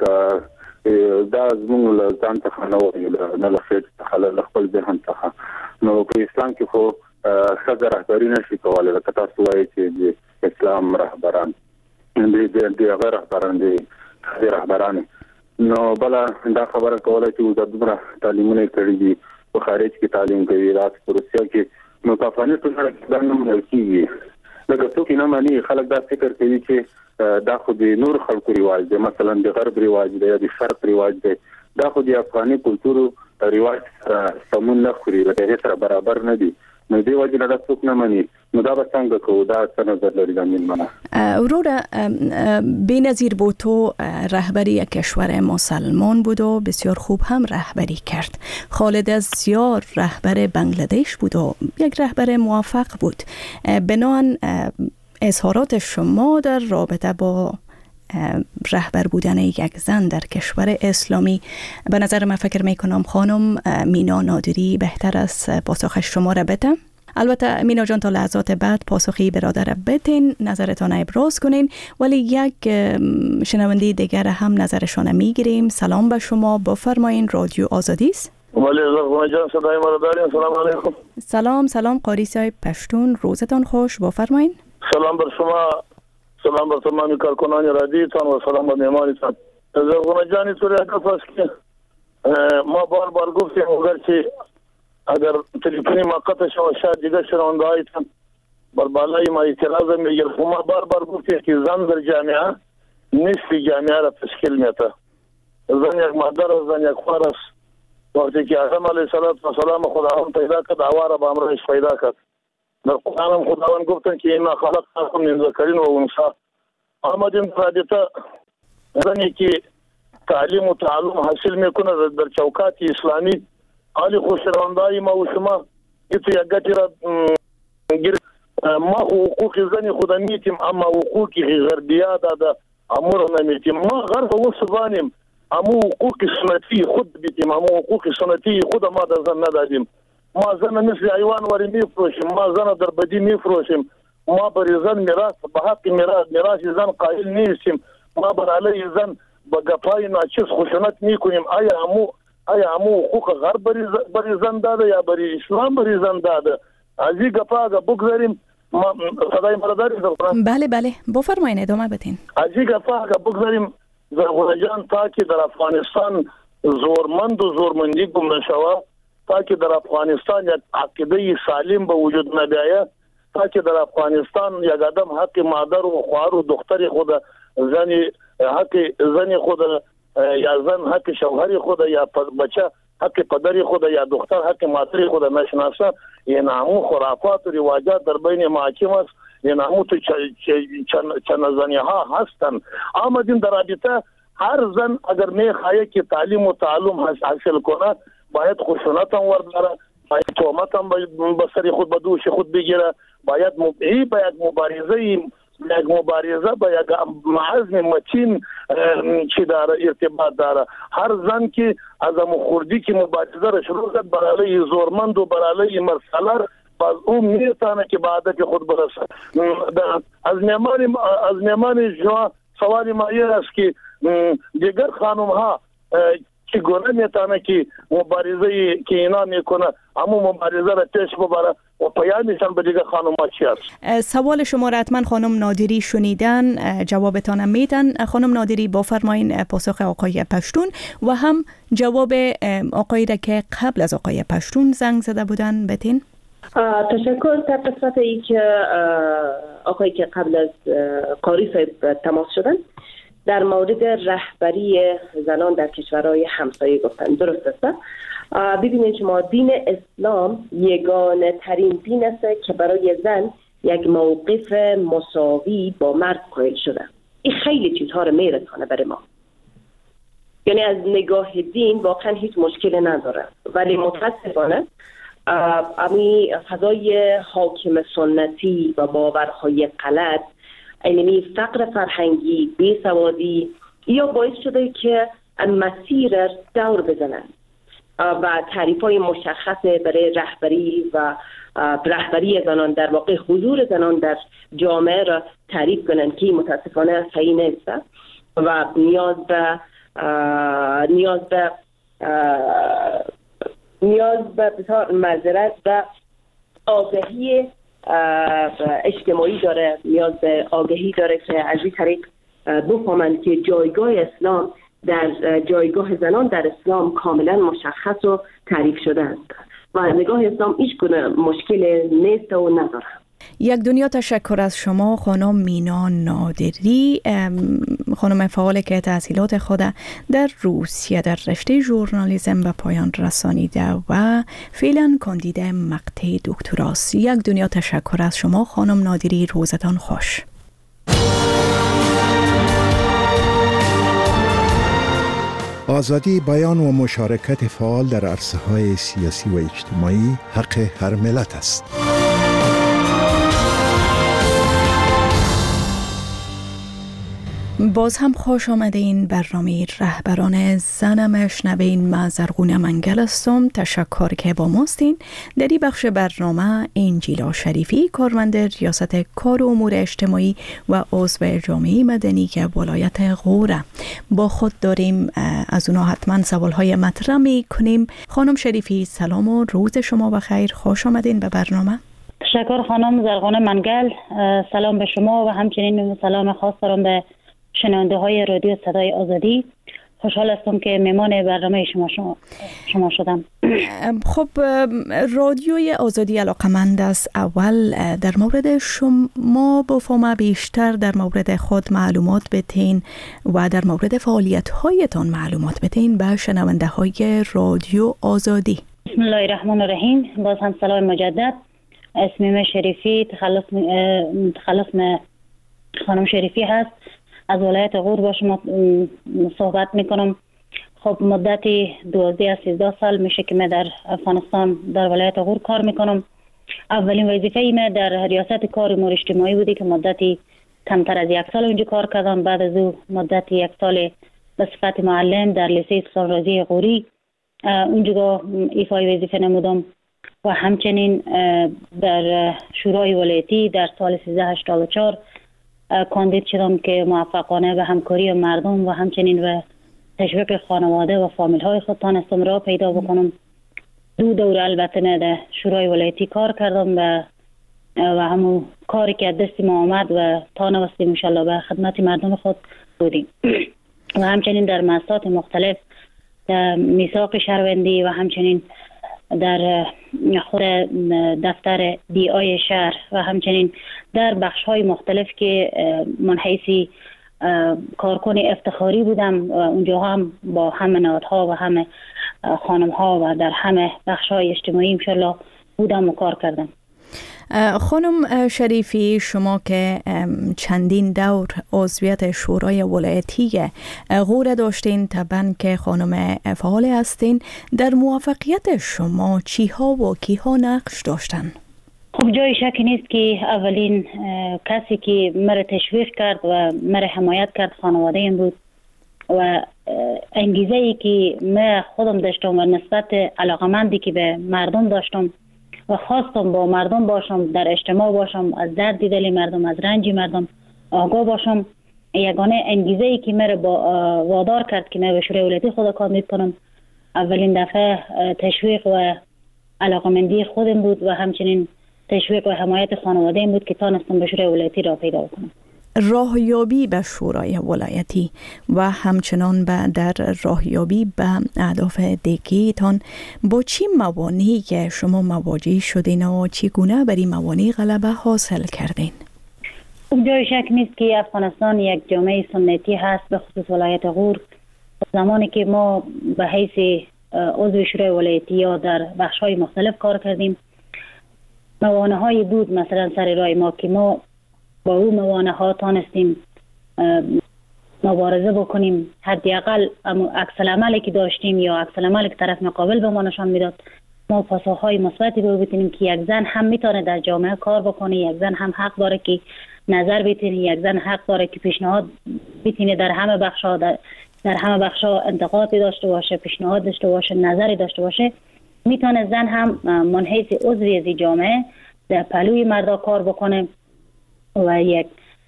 S8: خو دا زموږ له ځان څخه نه وایي، نه له خیر څخه له خپل ذهن څخه. نو په اسلام کې خو ښځه رهبري نشي کولای، لکه تاسو وایي چې د اسلام رهبران دي د هغه رهبران دي د رهبران. نو بل دا خبره کوله چې د دومره تعلیمونه کړي دي په خارج کې تعلیم کوي، راځي په روسیا کې، نو په افغانستان کې دا نه مونږ کیږي. لکه څوک نه مانی خلک دا فکر کوي چې دا خو د نور خلکو رواج دی، مثلا د غرب رواج دی یا د شرق رواج دی، دا خو د افغاني کلتور رواج سمون نه خوري، لکه هیڅ سره برابر نه دي. نو دی وجه نه څوک نه مانی، نو دا به څنګه کوو؟ دا څه نظر لري زمین منه
S5: اورورا بی‌نظیر بوتو رهبری کشور مسلمان بود و بسیار خوب هم رهبری کرد. خالد الزیار رهبر بنگلادش بود و یک رهبر موفق بود. بنابراین اظهارات شما در رابطه با رهبر بودن یک زن در کشور اسلامی، به نظر من فکر میکنم خانم مینا نادری بهتر از پاسخ شما را بده. البته مینا جان تا لحظات بعد پاسخی برادر بتین، نظرتان ابراز کنین، ولی یک شنونده دیگر هم نظرشان میگیریم. سلام به شما، بفرمایین، رادیو آزادی است.
S9: ولی زغمه جان صدای ما را دارین. سلام علیکم.
S5: سلام سلام قاری صاحب پشتون، روزتان خوش، بفرمایین.
S9: سلام بر شما، سلام بر تمامی کارکنان رادیوتان و سلام بر مهمانتان. زغمه جان طوری هدف است که ما بار بار گفتیم اگرچه اگر تلفنی ما قطع شد شاید دیگه شنونده هایتان بر بالای ما اعتراض میگیر، ما بار بار گفتیم که زن در جامعه نصف جامعه را تشکیل میده. زن یک مادر است، زن یک خور است. وقتی که آدم علیه السلام خداوند پیدا کرد، حوا را به امرش پیدا کرد. در قرآن هم خداوند گفتن که اینا خلقناکم من ذکر و انثی. آمدیم رابطه زنی که تعلیم و تعلم حاصل میکنه در چوکات اسلامی، علی خوشروندای ما و شما ایتو یک گتی را گیر ما حقوق زنی خود میتیم، اما حقوق غربیه دا امور نمیتیم. ما غرب و سبانیم، اما حقوق سنتی خود بیتیم، اما حقوق سنتی خود ما در زن ندادیم. ما زن مثل حیوان وری میفروشیم، ما زن در بدی میفروشیم، ما بر زن میراث به حق میراث میراث زن قائل نیستیم، ما بر علی زن با گپای ناچیز خشونت میکنیم. آیا همو آیا همو حقوق غرب بری زن داده یا بری اسلام بری زن داده؟ از این گپا اگه بگذاریم ما صدای مراداری زغران.
S5: بله بله بفرمایین، ادامه بدین.
S9: از این گپا اگه بگذاریم زغران جان تا که در افغانستان زورمند و زورمندی گم نشوه، تا که در افغانستان یک عقیده سالم به وجود نبیاید، تا که در افغانستان یک آدم حق مادر و خواهر و دختر خود، زنی حق زنی خود یا زن حق شوهر خود یا بچه حق پدری خود یا دختر حق مادری خود نشناسه، این همون خرافات و رواجات در بین محاکم است. این همون تو چند زنی ها هستن. آمدیم در رابطه هر زن اگر میخواه که تعلیم و تعلم حاصل کنه باید خشونت هم ورداره، باید تهمت هم به سر خود به دوش خود بگیره، باید مبعی باید مبارزه یک مبارزه با یک عزم متین چی داره ارتباط داره. هر زن که از خوردی که مبارزه را شروع کرد برای زورمند و برای مرسلر باز اون میتونه که بعد که خود برسه. از میمان از میمان شما سوال ما این است که دیگر خانم ها چگونه میتونه که مبارزه که اینا میکنه اما مبارزه را پیش ببره و پیامشان به دیگر خانم ها چی است؟
S5: سوال شما را حتما خانم نادری شنیدن، جوابتان میدن. خانم نادری بفرمایین پاسخ آقای پشتون و هم جواب آقایی را که قبل از آقای پشتون زنگ زده بودن بتین.
S7: تشکر. در قسمت ای که آقایی که قبل از قاری صاحب تماس شدن در مورد رهبری زنان در کشورهای همسایه گفتن، درست است. ببینید شما دین اسلام یگانه ترین دین است که برای زن یک موقف مساوی با مرد قائل شده. این خیلی چیزها رو میرسانه برای ما، یعنی از نگاه دین واقعا هیچ مشکل نداره، ولی متاسفانه امی فضای حاکم سنتی و باورهای غلط، اینمی فقر فرهنگی، بیسوادی یا باعث شده که مسیر دور بزنن و تعریف‌های مشخص برای رهبری و رهبری زنان، در واقع حضور زنان در جامعه را تعریف کنند که متاسفانه صحیح نیست و نیاز به نیاز به نیاز به بسیار معذرت و آگاهی اجتماعی داره، نیاز به آگاهی داره که از این طریق بفهمند که جایگاه اسلام در جایگاه زنان در اسلام کاملا مشخص و تعریف شده است و نگاه اسلام هیچ گونه مشکل نیست و نداره.
S5: یک دنیا تشکر از شما خانم مینا نادری، خانم فعال که تحصیلات خود در روسیه در رشته ژورنالیسم به پایان رسانیده و فعلا کاندید مقطع دکتراست. یک دنیا تشکر از شما خانم نادری، روزتان خوش.
S6: آزادی بیان و مشارکت فعال در عرصه‌های سیاسی و اجتماعی حق هر ملت است.
S5: باز هم خوش آمده این برنامه رهبران زن مشنوین. من زرغونه منگل هستم. تشکر که با ماستین. در این بخش برنامه انجیلا شریفی، کارمند ریاست کار و امور اجتماعی و عضو جامعه مدنی که ولایت غوره با خود داریم. از اونا حتما سوالهای مطرح می کنیم. خانم شریفی سلام و روز شما بخیر، خوش آمدین به برنامه.
S10: تشکر خانم زرغونه منگل، سلام به شما و همچنین سلام خاص دارم به شنونده های رادیو صدای آزادی. خوشحال هستم که مهمان برنامه شما شما, شما شدم.
S5: خب رادیوی آزادی علاقمند است. اول در مورد شما بفهمم بیشتر در مورد خود معلومات بتین و در مورد فعالیت هایتان معلومات بتین به شنونده های رادیو آزادی.
S10: بسم الله الرحمن الرحیم. باز هم سلام مجدد. اسمم شریفی، تخلص تخلص خانم شریفی هست. از ولایت غور با شما صحبت میکنم. خب مدتی دوازده از سیزده سال میشه که من در افغانستان در ولایت غور کار میکنم. اولین وظیفه من در ریاست کار امور اجتماعی بودی که مدتی کمتر از یک سال اونجا کار کردم. بعد از او مدتی یک سال به صفت معلم در لیسه سلطان رازی غوری اونجا ایفای وظیفه نمودم و همچنین در شورای ولایتی در سال سیزده هشتاد و چهار کاندید شدم که موفقانه به همکاری مردم و همچنین به تشویق خانواده و فامیل های خود تانستم راه پیدا بکنم. دو دوره البته در شورای ولایتی کار کردم و و همون کاری که دست ما آمد و تا نوستیم انشالله به خدمت مردم خود بودیم و همچنین در مؤسسات مختلف در میثاق شهروندی و همچنین در خود دفتر دی آی شهر و همچنین در بخش های مختلف که من حیثی کارکن افتخاری بودم. اونجا هم با همه نهادها و همه خانم ها و در همه بخش های اجتماعی انشالله بودم و کار کردم.
S5: خانم شریفی، شما که چندین دور عضویت شورای ولایتی غور داشتین، طبعا که خانم فعال هستین، در موفقیت شما چی ها و کی ها نقش داشتن؟
S10: خب جای شکی نیست که اولین کسی که مرا تشویق کرد و مرا حمایت کرد خانواده این بود و انگیزه ای که من خودم داشتم و نسبت علاقمندی که به مردم داشتم و خواستم با مردم باشم، در اجتماع باشم، از درد دل مردم، از رنج مردم آگاه باشم. یگانه انگیزه ای که مرا با وادار کرد که من به شورای ولایتی خود کاندید کنم اولین دفعه تشویق و علاقمندی خودم بود و همچنین تشویق و حمایت خانواده این بود که تانستم به شورای ولایتی را پیدا کنم.
S5: راهیابی به شورای ولایتی و همچنان به در راهیابی به اهداف دیگه‌تان با چی موانعی که شما مواجه شدین و چگونه بر این موانع غلبه حاصل کردین؟
S10: جای شک نیست که افغانستان یک جامعه سنتی هست، به خصوص ولایت غور. زمانی که ما به حیث عضو شورای ولایتی یا در بخش‌های مختلف کار کردیم، موانع‌هایی بود مثلا سر راه ما که ما با اون موانع‌ها تانستیم مبارزه بکنیم. حداقل عکس العملی که داشتیم یا عکس العملی که طرف مقابل به ما نشان میداد، ما پاسخ‌های مثبتی به او بتونیم که یک زن هم میتونه در جامعه کار بکنه، یک زن هم حق داره که نظر بتونه، یک زن حق داره که پیشنهاد بتونه در همه بخش‌ها در, در همه بخش‌ها انتقادی داشته باشه، پیشنهاد داشته باشه، نظری داشته باشه. میتونه زن هم من حیث عضوی از جامعه در پلوی مردا کار بکنه و یک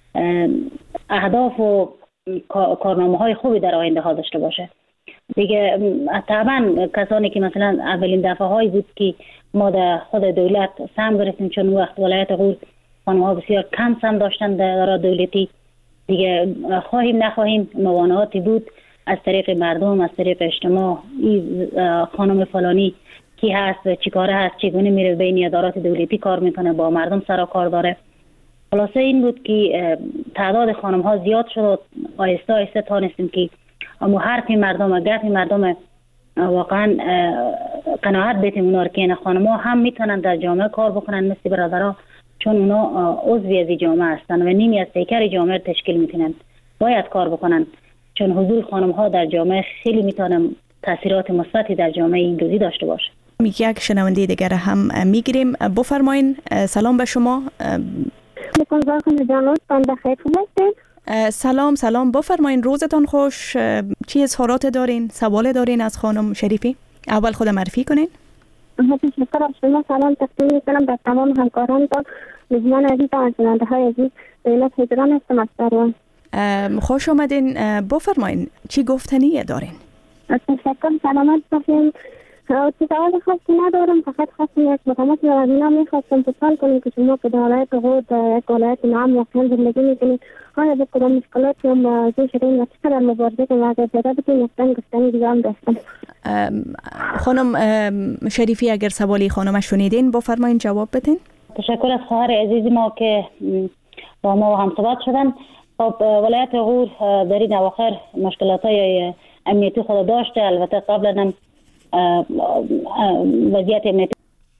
S10: اهداف و کارنامه های خوبی در آینده ها داشته باشه. دیگه طبعا کسانی که مثلا اولین دفعه هایی بود که ما در خود دولت سهم گرفتیم، چون وقت ولایت غور خانم ها بسیار کم سهم داشتن در دولتی، دیگه خواهیم نخواهیم موانعاتی بود از طریق مردم، از طریق اجتماع. این خانم فلانی کی هست، چی کاره هست، چگونه میره بین ادارات دولتی کار میکنه، با مردم سر و کار داره. خلاصه این بود که تعداد خانم ها زیاد شد و آهسته آهسته تانستیم که اما حرف مردم و گپ مردم واقعا قناعت بتیم اونا که خانم ها هم میتونن در جامعه کار بکنن مثل برادرها، چون اونا عضوی از جامعه هستن و نیمی از پیکر جامعه تشکیل میتونن، باید کار بکنن، چون حضور خانم ها در جامعه خیلی میتونه تاثیرات مثبتی در جامعه این روزی داشته باشه.
S5: یک شنونده دیگر هم میگیریم. بفرمایین. سلام به شما. سلام سلام بفرمایین. روزتان خوش. چی اظهارات دارین؟ سوال دارین از خانم شریفی؟ اول خود معرفی کنین.
S11: تشکر از شما. سلام تقدیم میکنم به تمام همکاران تا میزبان عزیز و شنونده های عزیز. دولت هجران هستم از سروان.
S5: خوش آمدین. بفرمایین چی گفتنی دارین؟
S11: تشکر. سلامت باشین. سوال خاصی ندارم، فقط خواستم یک متماسی از اینا میخواستم سوال کنیم که شما که در ولایت غور یک ولایت نام واقعا زندگی میکنید، آیا به کدام مشکلاتی هم مواجه شدین و چقدر مبارزه کنید؟ اگر زیاده بتونید یک گفتنی دیگه هم داشتم.
S5: خانم شریفی اگر سوالی خانم شنیدین بفرمایین جواب بدین.
S10: تشکر از خواهر عزیز ما که با ما هم صحبت شدن. خب ولایت غور در این اواخر مشکلات های امنیتی خود داشته، البته قبلا هم وضعیت امنیتی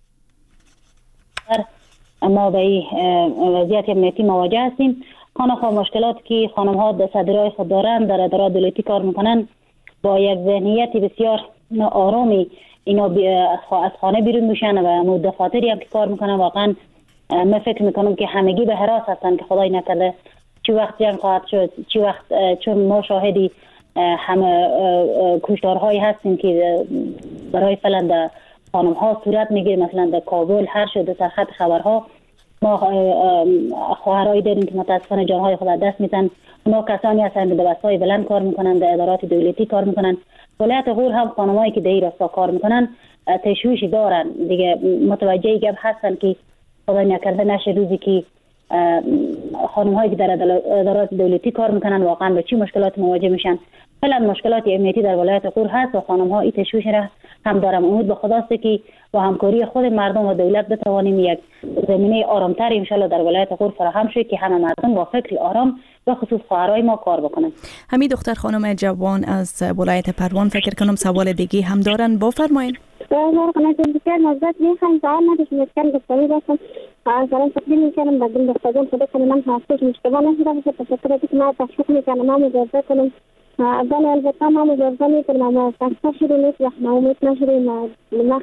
S10: ما به این وضعیت امنیتی مواجه هستیم. خانه خواه مشکلات که خانم ها در صدرهای خود دارن، در ادارات دولتی کار میکنن، با یک ذهنیت بسیار آرامی اینا از خانه بیرون میشن و دفاتری هم که کار میکنن. واقعا من فکر میکنم که همگی به حراس هستن که خدای نکرده چی وقت جنگ خواهد شد، چی وقت، چون ما شاهدی همه کشتارهایی هستیم که برای فعلا در خانم ها صورت میگیره، مثلا در کابل هر شده در خط خبرها ما خواهرایی داریم که متاسفانه جانهای خود دست میتن. اونا کسانی هستند که در بستای بلند کار میکنن، در ادارات دولتی کار میکنن. ولایت غور هم خانمایی که در این راستا کار میکنن تشویشی دارن دیگه، متوجه گپ هستن که خدا نکرده نشه روزی که خانم هایی که در ادارات دولتی کار میکنن واقعا به چی مشکلات مواجه میشن. فعلا مشکلات امنیتی در ولایت غور هست و خانم ها این تشویش را هم دارم. امید به خداست که با همکاری خود مردم و دولت بتوانیم یک زمینه آرامتر ان شاء الله در ولایت غور فراهم شه که همه مردم با فکر آرام و خصوص خواهرای ما کار بکنن.
S5: همین دختر خانم جوان از ولایت پروان فکر کنم سوال دیگه هم دارن، بفرمایید.
S11: سوال کنم که بسیار مزد میخوام سوال نداشتم مشکل گفتنی داشتم. سلام تقدیم میکنم به دل دختران خدا کنم من هستش مشکل نداشتم که تشکر از ما تشکر میکنم ما مجازه کنم. اول البته ما مجازه میکنم اما تشکر شده نیست و ما امید نشدیم. ما خیلی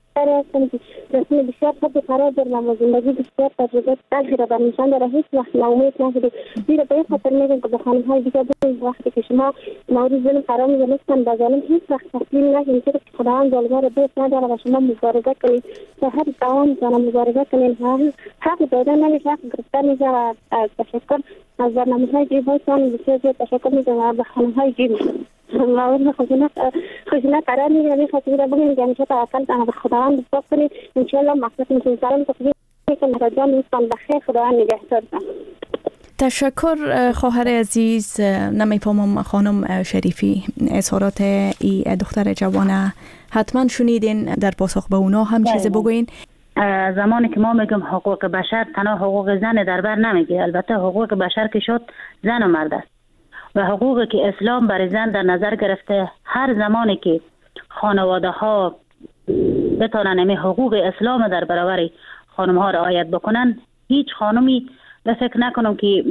S11: برای هستم که رسم بسیار خوب فرار دارم و زندگی بسیار تجربه تلخی را بر نشان داره. هیچ وقت ناامید نشده. زیرا به این خاطر میگم که به خانم‌های دیگه بگید وقتی که شما مورد ظلم قرار می‌گیرید با ظالم هیچ وقت تسلیم نشید، چرا که خداوند ظالم را دوست نداره و شما مبارزه کنید تا هر توان می‌تونم مبارزه کنید. حق دادن نمیشه، حق گرفتن میشه. و تشکر از برنامه‌های جیب‌هایتان بسیار زیاد تشکر می‌کنم و به خانم‌های جیب مورد خشونت خشونت قرار می‌گیرید. خاطر را بگید که همیشه توکل کنید به خداوند بسپار کنید. ان شاء الله مقصد میشه سلام تقدیم می‌کنم. جان دوستان بخیر، خداوند نگهدارتان.
S5: تشکر خواهر عزیز. نمی‌فهمم خانم شریفی اظهارات ای دختر جوانه حتما شنیدین، در پاسخ به اونا هم چیزی بگوین.
S10: زمانی که ما میگم حقوق بشر تنها حقوق زن در بر نمیگه، البته حقوق بشر که شد زن و مرد است و حقوقی که اسلام برای زن در نظر گرفته. هر زمانی که خانواده ها بتونن همین حقوق اسلام در برابر خانم ها رعایت بکنن، هیچ خانمی به فکر نکنم که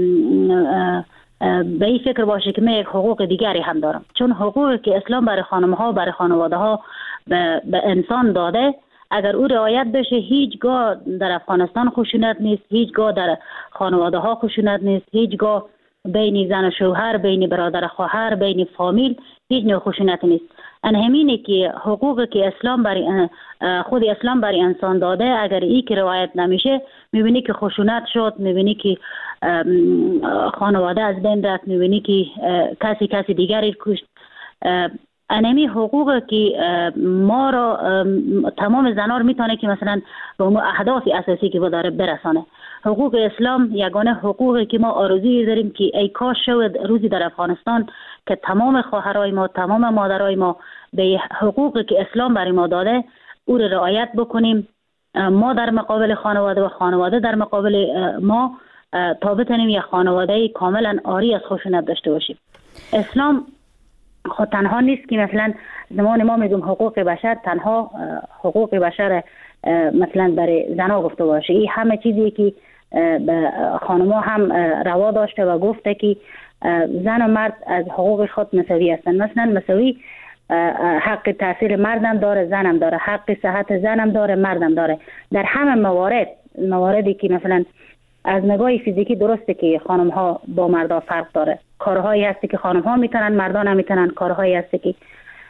S10: به این فکر باشه که من یک حقوق دیگری هم دارم، چون حقوقی که اسلام برای خانم ها برای خانواده ها به, به انسان داده اگر او رعایت بشه هیچگاه در افغانستان خشونت نیست، هیچگاه در خانواده ها خشونت نیست، هیچگاه بین زن و شوهر، بین برادر خواهر، بین فامیل هیچ نوع خشونت نیست. ان همینه که حقوقی که اسلام برای خود اسلام برای انسان داده اگر ای که رعایت نمیشه میبینی که خشونت شد، میبینی که خانواده از بین رفت، میبینی که کسی کسی دیگری کشت. انمی حقوق که ما را تمام زنار میتونه که مثلا به اون اهداف اساسی که داره برسانه. حقوق اسلام یگانه حقوقی که ما آرزویی داریم که ای کاش شود روزی در افغانستان که تمام خواهرای ما، تمام مادرای ما به حقوقی که اسلام برای ما داده او را رعایت بکنیم، ما در مقابل خانواده و خانواده در مقابل ما، تا بتونیم یک خانواده کاملا عاری از خشونت داشته باشیم. اسلام خود تنها نیست که مثلا زمان ما میگم حقوق بشر تنها حقوق بشر مثلا برای زنها گفته باشه. این همه چیزی که به خانم‌ها هم روا داشته و گفته که زن و مرد از حقوق خود مساوی هستند. مثلا مساوی حق تحصیل مردم داره، زنم داره، حق صحت زنم داره، مردم داره. در همه موارد مواردی که مثلا از نگاه فیزیکی درسته که خانم ها با مردا فرق داره، کارهایی هستی که خانم ها میتونن مردا نمیتونن، کارهایی هستی که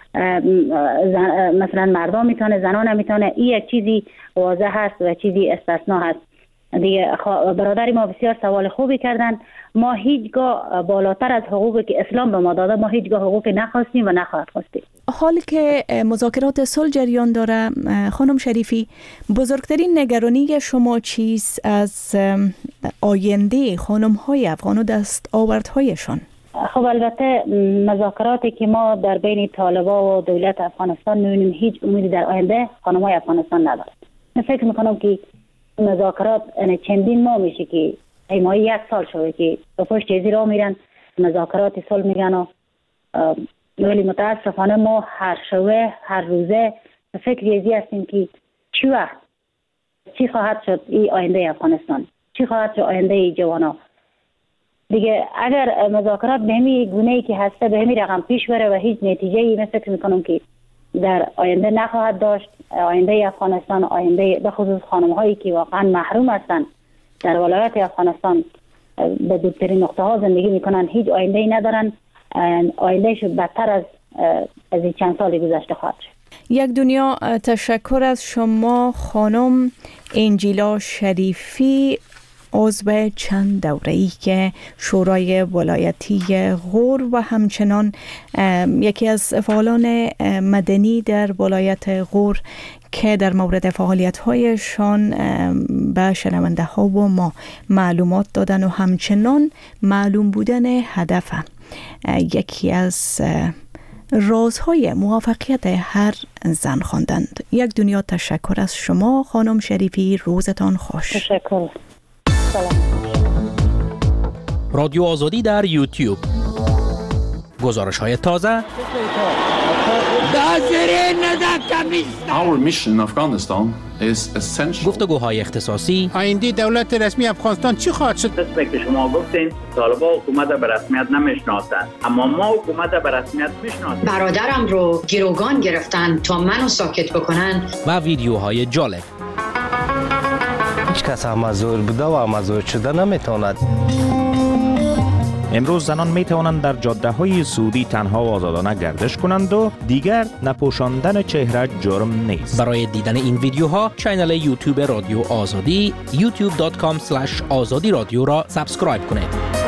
S10: مثلا مردا میتونه زنا نمیتونه. این یک چیزی واضح هست و چیزی استثناء هست دیگه. برادری ما بسیار سوال خوبی کردن. ما هیچگاه بالاتر از حقوقی که اسلام به ما داده ما هیچگاه حقوقی نخواستیم و نخواهد خواستیم.
S5: حالی که مذاکرات صلح جریان داره، خانم شریفی بزرگترین نگرانی شما چیست از آینده خانم های افغان و دست آوردهایشان؟
S10: خب البته مذاکراتی که ما در بین طالبان و دولت افغانستان می‌بینیم هیچ امیدی در آینده خانم های افغانستان نداره. من فکر میکنم که مذاکرات چندین ماه میشه که ایمایی یک سال شده که به پشت چیزی را میرن مذاکرات صلح میگن و ولی متاسفانه ما هر شبه هر روزه به فکر یزی هستیم که چی وقت چی خواهد شد این آینده افغانستان، چی خواهد شد آینده جوانا دیگه. اگر مذاکرات به همی گونه‌ای که هسته به همی رقم پیش بره و هیچ نتیجه‌ای من فکر میکنم که در آینده نخواهد داشت. آینده افغانستان، آینده به خصوص خانم‌هایی که واقعا محروم هستند در ولایت افغانستان به دورترین نقطه ها زندگی میکنن، هیچ آینده ای ندارن. آیندهش بدتر از از این چند سال گذشته خواهد شد.
S5: یک دنیا تشکر از شما خانم انجیلا شریفی، عضو چند دوره‌ای که شورای ولایتی غور و همچنان یکی از فعالان مدنی در ولایت غور که در مورد فعالیت‌هایشان به شنونده ها و ما معلومات دادن و همچنان معلوم بودن هدف یکی از رازهای موفقیت هر زن خواندند. یک دنیا تشکر از شما خانم شریفی، روزتان خوش.
S10: تشکر. سلام.
S1: رادیو آزادی در یوتیوب.
S12: گزارش های تازه،
S13: Our mission in Afghanistan is essential.
S12: گفتگوهای اختصاصی،
S15: آینده دولت رسمی افغانستان چی خواهد شد؟
S16: قسمی که شما گفتین طالبان حکومت به رسمیت نمیشناسند، اما ما حکومت به رسمیت میشناسیم.
S17: برادرم رو گروگان گرفتن تا منو ساکت بکنن
S12: و ویدیوهای جالب.
S26: هیچ کس امازور بوده و امازور شده نمیتواند.
S27: امروز زنان می توانند در جاده های سعودی تنها و آزادانه گردش کنند و دیگر نپوشاندن چهره جرم نیست.
S12: برای دیدن این ویدیوها کانال یوتیوب رادیو آزادی یوتیوب دات کام اسلش آزادی رادیو را سابسکرایب کنید.